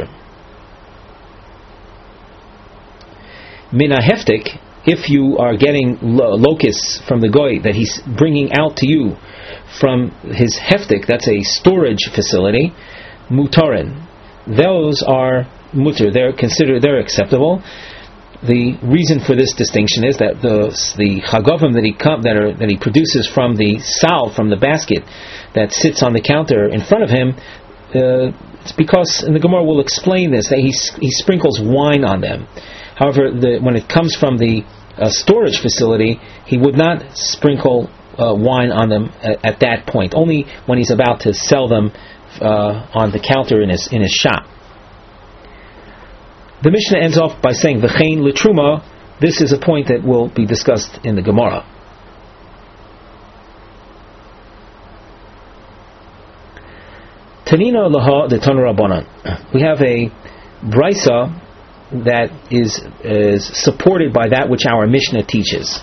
Mina heftik, if you are getting lo- locusts from the goy that he's bringing out to you from his heftik, that's a storage facility, mutarin. Those are mutar. They're considered, they're acceptable. The reason for this distinction is that the the chagovim that he that, are, that he produces from the sal, from the basket that sits on the counter in front of him, uh, it's because, and the Gemara will explain this, that he he sprinkles wine on them. However, the, when it comes from the uh, storage facility, he would not sprinkle uh, wine on them at, at that point. Only when he's about to sell them uh, on the counter in his in his shop. The Mishnah ends off by saying v'chein l'truma. This is a point that will be discussed in the Gemara. Tanina laha de Tanu Rabbanan. We have a brisa that is, is supported by that which our Mishnah teaches.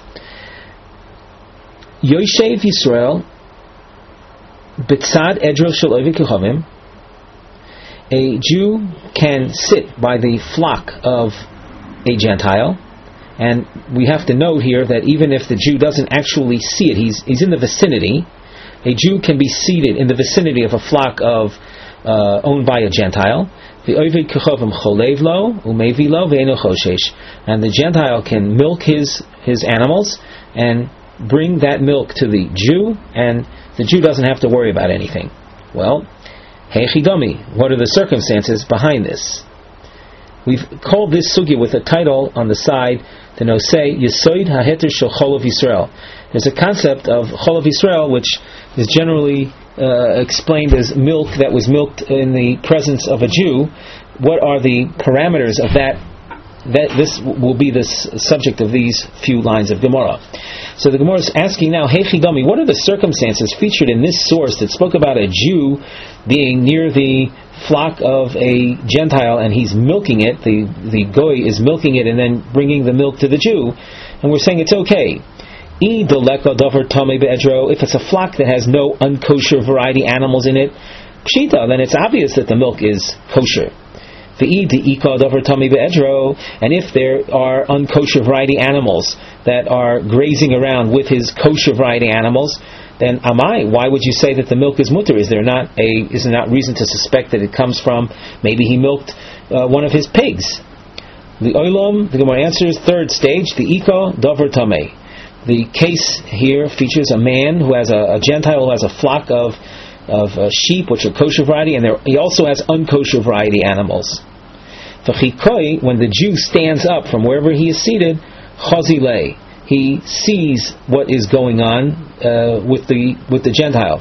Yoshev Yisrael b'tzad edro shel oved kechavim. A Jew can sit by the flock of a Gentile, and we have to note here that even if the Jew doesn't actually see it, he's he's in the vicinity. A Jew can be seated in the vicinity of a flock of uh, owned by a Gentile. The oved kechavim cholev lo umevi lo ve'eno choshesh, and the Gentile can milk his his animals and bring that milk to the Jew, and the Jew doesn't have to worry about anything. Well, Heichidami, what are the circumstances behind this? We've called this sugya with a title on the side, the Nosei Yesoid HaHeter Shel Cholav Yisrael. There's a concept of Cholav Yisrael which is generally uh, explained as milk that was milked in the presence of a Jew. What are the parameters of that? That this will be the subject of these few lines of Gemara. So the Gemara is asking now, Heichidami, what are the circumstances featured in this source that spoke about a Jew being near the flock of a Gentile and he's milking it, the, the goy is milking it and then bringing the milk to the Jew, and we're saying it's okay. If it's a flock that has no unkosher variety animals in it, pshita, then it's obvious that the milk is kosher. And if there are unkosher variety animals that are grazing around with his kosher variety animals, then amai, why would you say that the milk is mutter? Is there not a is there not reason to suspect that it comes from, maybe he milked uh, one of his pigs? The oilam, the Gemara answers, third stage, the ika davar tamei. The case here features a man who has a, a Gentile who has a flock of of uh, sheep which are kosher variety, and there, he also has unkosher variety animals. When the Jew stands up from wherever he is seated, chazilei, he sees what is going on uh, with the with the Gentile.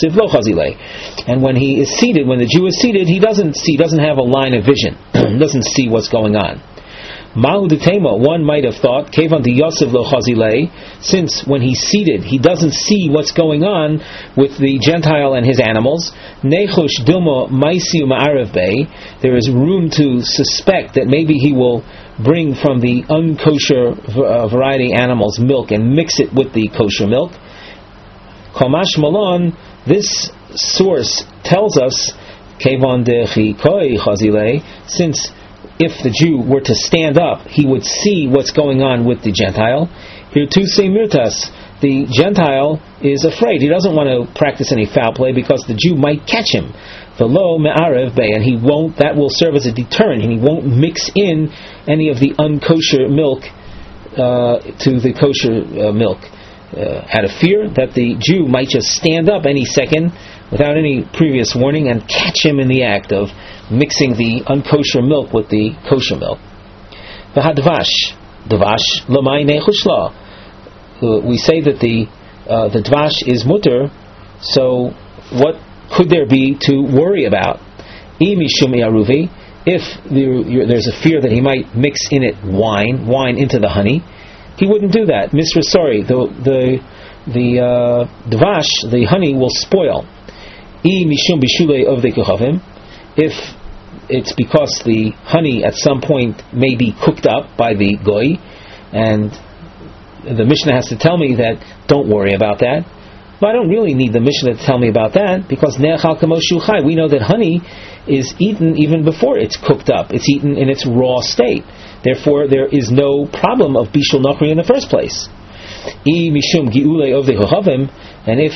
And when he is seated, when the Jew is seated, he doesn't see, doesn't have a line of vision, doesn't see what's going on. Mahu detema, one might have thought, kevan de Yosef lo chazilei, since when he's seated, he doesn't see what's going on with the Gentile and his animals. Nechush dilma maisiu ma'arev bei, there is room to suspect that maybe he will bring from the unkosher uh, variety animals milk and mix it with the kosher milk. Komash malon, this source tells us, kevan de chikoi chazilei, since if the Jew were to stand up, he would see what's going on with the Gentile. Here too, say mirtas, the Gentile is afraid. He doesn't want to practice any foul play because the Jew might catch him. V'lo me'arev bei, and he won't. That will serve as a deterrent, and he won't mix in any of the unkosher milk uh, to the kosher uh, milk. Uh, out of fear that the Jew might just stand up any second without any previous warning and catch him in the act of mixing the unkosher milk with the kosher milk. V'hadvash, dvash l'may nechushla. We say that the uh, the dvash is mutter, so what could there be to worry about? Imishum yaruvi, if there, there's a fear that he might mix in it wine, wine into the honey, he wouldn't do that. Misra, sorry, the the the uh, dvash, the honey, will spoil. Imishum bishulei of the kechavim, if it's because the honey at some point may be cooked up by the goy, and the Mishnah has to tell me that don't worry about that. But I don't really need the Mishnah to tell me about that, because ne'achal kamoshu chai, we know that honey is eaten even before it's cooked up. It's eaten in its raw state. Therefore, there is no problem of bishul nachri in the first place. I mishum gi'ulei of the chachavim, and if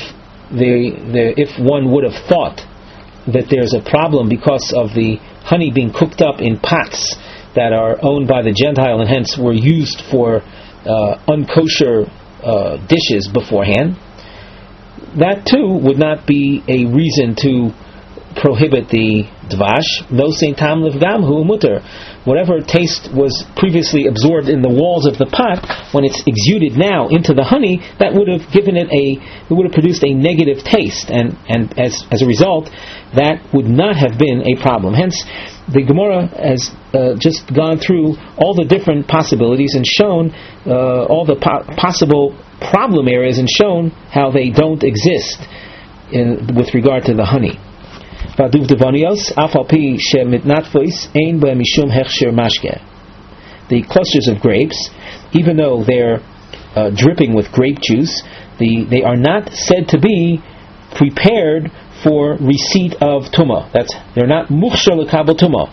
the, the, if one would have thought that there's a problem because of the honey being cooked up in pots that are owned by the Gentile and hence were used for uh, unkosher uh, dishes beforehand, that too would not be a reason to prohibit the dvash. No sein tam levgam hu mutter. Whatever taste was previously absorbed in the walls of the pot, when it's exuded now into the honey, that would have given it a, it would have produced a negative taste, and and as as a result, that would not have been a problem. Hence, the Gemara has uh, just gone through all the different possibilities and shown uh, all the po- possible problem areas and shown how they don't exist in, with regard to the honey. The clusters of grapes, even though they're uh, dripping with grape juice, the, they are not said to be prepared for receipt of tumah. That's they're not mukhshar lekabel tumah.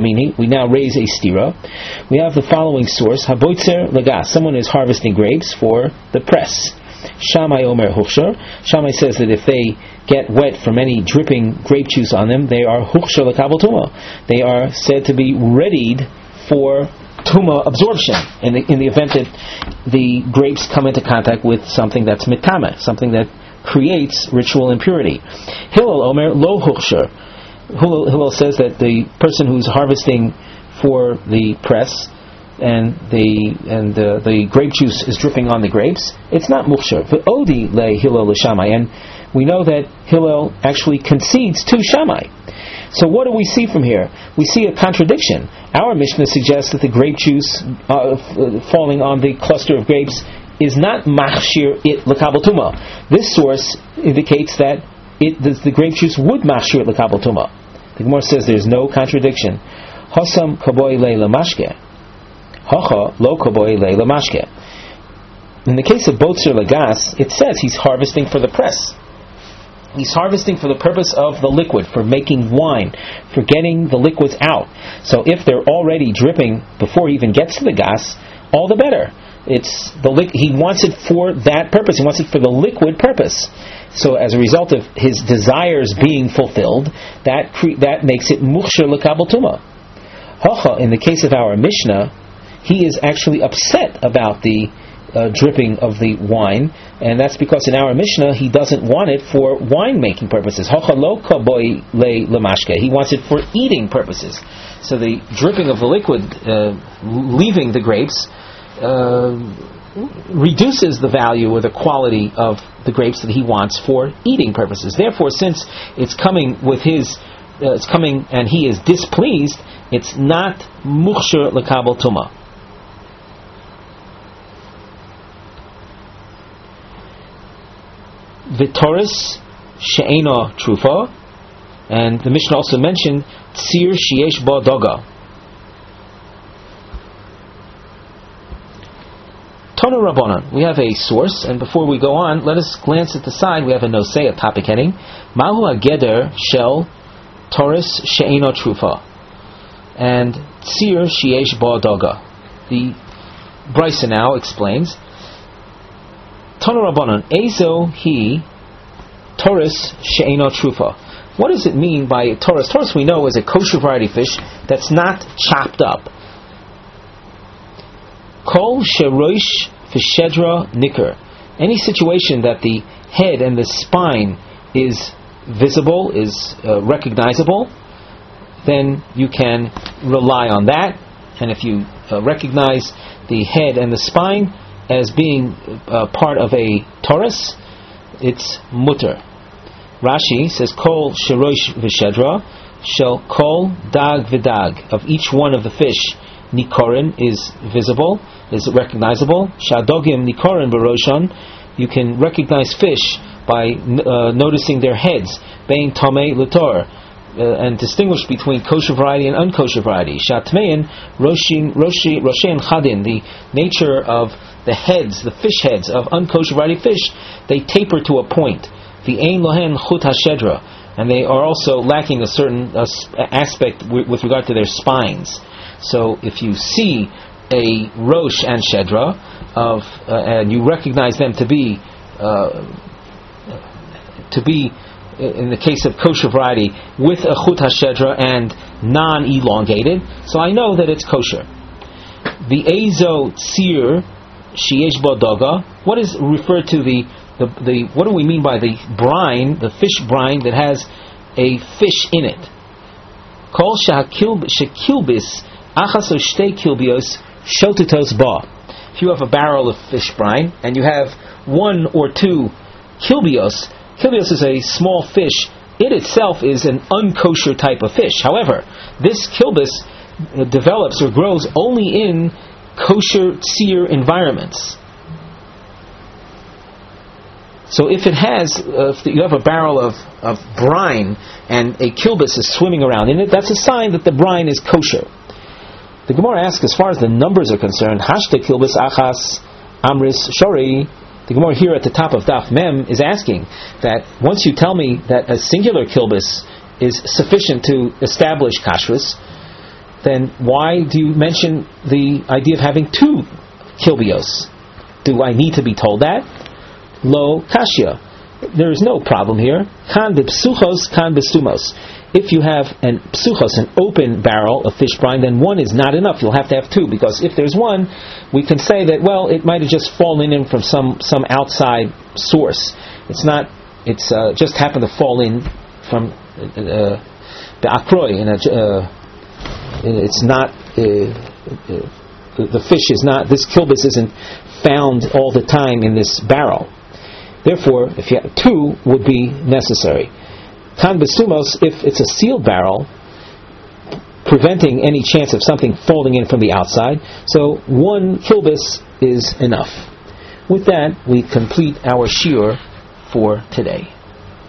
We now raise a stira. We have the following source: Haboitzer lagas. Someone is harvesting grapes for the press. Shammai Omer Huchshar. Shammai says that if they get wet from any dripping grape juice on them, they are Huchshar L'Kabel Tumah. They are said to be readied for Tumah absorption in the, in the event that the grapes come into contact with something that's Mitame, something that creates ritual impurity. Hillel Omer Lo Huchshar. Hillel, Hillel says that the person who's harvesting for the press and the and the, the grape juice is dripping on the grapes, it's not mukhshar. Odi le Hillel l'Shammai, and we know that Hillel actually concedes to Shammai. So what do we see from here? We see a contradiction. Our Mishnah suggests that the grape juice uh, falling on the cluster of grapes is not machshir it l'kabel tumah. This source indicates that it the, the grape juice would machshir it l'kabel tumah. The Gemara says there's no contradiction. Hasam kaboy le lamashke. Hacha lo kaboy le lamashke. In the case of Botzer Lagas, it says he's harvesting for the press. He's harvesting for the purpose of the liquid, for making wine, for getting the liquids out. So if they're already dripping before he even gets to the gas, all the better. It's the li- he wants it for that purpose. He wants it for the liquid purpose. So as a result of his desires being fulfilled, that cre- that makes it mukhshar l'kabel tumah. Hacha, in the case of our Mishnah, he is actually upset about the uh, dripping of the wine, and that's because in our Mishnah he doesn't want it for wine-making purposes. Hacha lo kaboy le lamashke. He wants it for eating purposes. So the dripping of the liquid uh, leaving the grapes uh, reduces the value or the quality of the grapes that he wants for eating purposes. Therefore, since it's coming with his, uh, it's coming and he is displeased, it's not mukhshar l'kabel tumah. V'toris she'ena trufa, and the Mishnah also mentioned tzir sheyesh ba doga. Tonu Rabbanan, we have a source, and before we go on, let us glance at the side. We have a nosei, a topic heading. Mahu hageder shel toris she'ena trufa, and tzir sheyesh ba doga. The Brisa now explains. Tanu Rabbanan, Ezo he Taurus she'eno trufa. What does it mean by Taurus? Taurus we know is a kosher variety fish that's not chopped up. Kol sheroish v'shedra nikar. Any situation that the head and the spine is visible, is uh, recognizable, then you can rely on that. And if you uh, recognize the head and the spine as being uh, part of a Taurus, it's mutter. Rashi says, Kol sheroish v'shedra, shall kol dag v'dag. Of each one of the fish, nikorin is visible, is recognizable. Shadogim nikorin b'roshan, you can recognize fish by uh, noticing their heads. Bein tomei l'tor, uh, and distinguish between kosher variety and unkosher variety. Shatmein roshin roshi roshen chadin, the nature of the heads, the fish heads of unkosher variety fish, they taper to a point. The ein lohen chut hashedra, and they are also lacking a certain uh, aspect w- with regard to their spines. So if you see a rosh and shedra of, uh, and you recognize them to be uh, to be, in the case of kosher variety, with a chut hashedra and non-elongated, so I know that it's kosher. The ezo tzir sheyesh bo doga. What is referred to the, the the what do we mean by the brine, the fish brine that has a fish in it? Kol shekilbis achas o shtei kilbios shotetos ba. If you have a barrel of fish brine and you have one or two kilbios, kilbios is a small fish. It itself is an unkosher type of fish. However, this kilbis develops or grows only in kosher tzir environments. So if it has, uh, if you have a barrel of, of brine and a kilbis is swimming around in it, that's a sign that the brine is kosher. The Gemara asks, as far as the numbers are concerned, Hashte kilbis achas amris shori. The Gemara here at the top of Daf Mem is asking that once you tell me that a singular kilbis is sufficient to establish kashrus, then why do you mention the idea of having two kilbios? Do I need to be told that? Lo kashya. There is no problem here. Kan b'psuchos, kan b'sumos. If you have an psuchos, an open barrel of fish brine, then one is not enough. You'll have to have two, because if there's one, we can say that, well, it might have just fallen in from some, some outside source. It's not, it's uh, just happened to fall in from uh, the akroy, and uh, it's not, uh, uh, the fish is not, this kilbis isn't found all the time in this barrel. Therefore, if you have two, would be necessary. Kan besumos, if it's a sealed barrel, preventing any chance of something falling in from the outside, so one kilbis is enough. With that, we complete our shiur for today.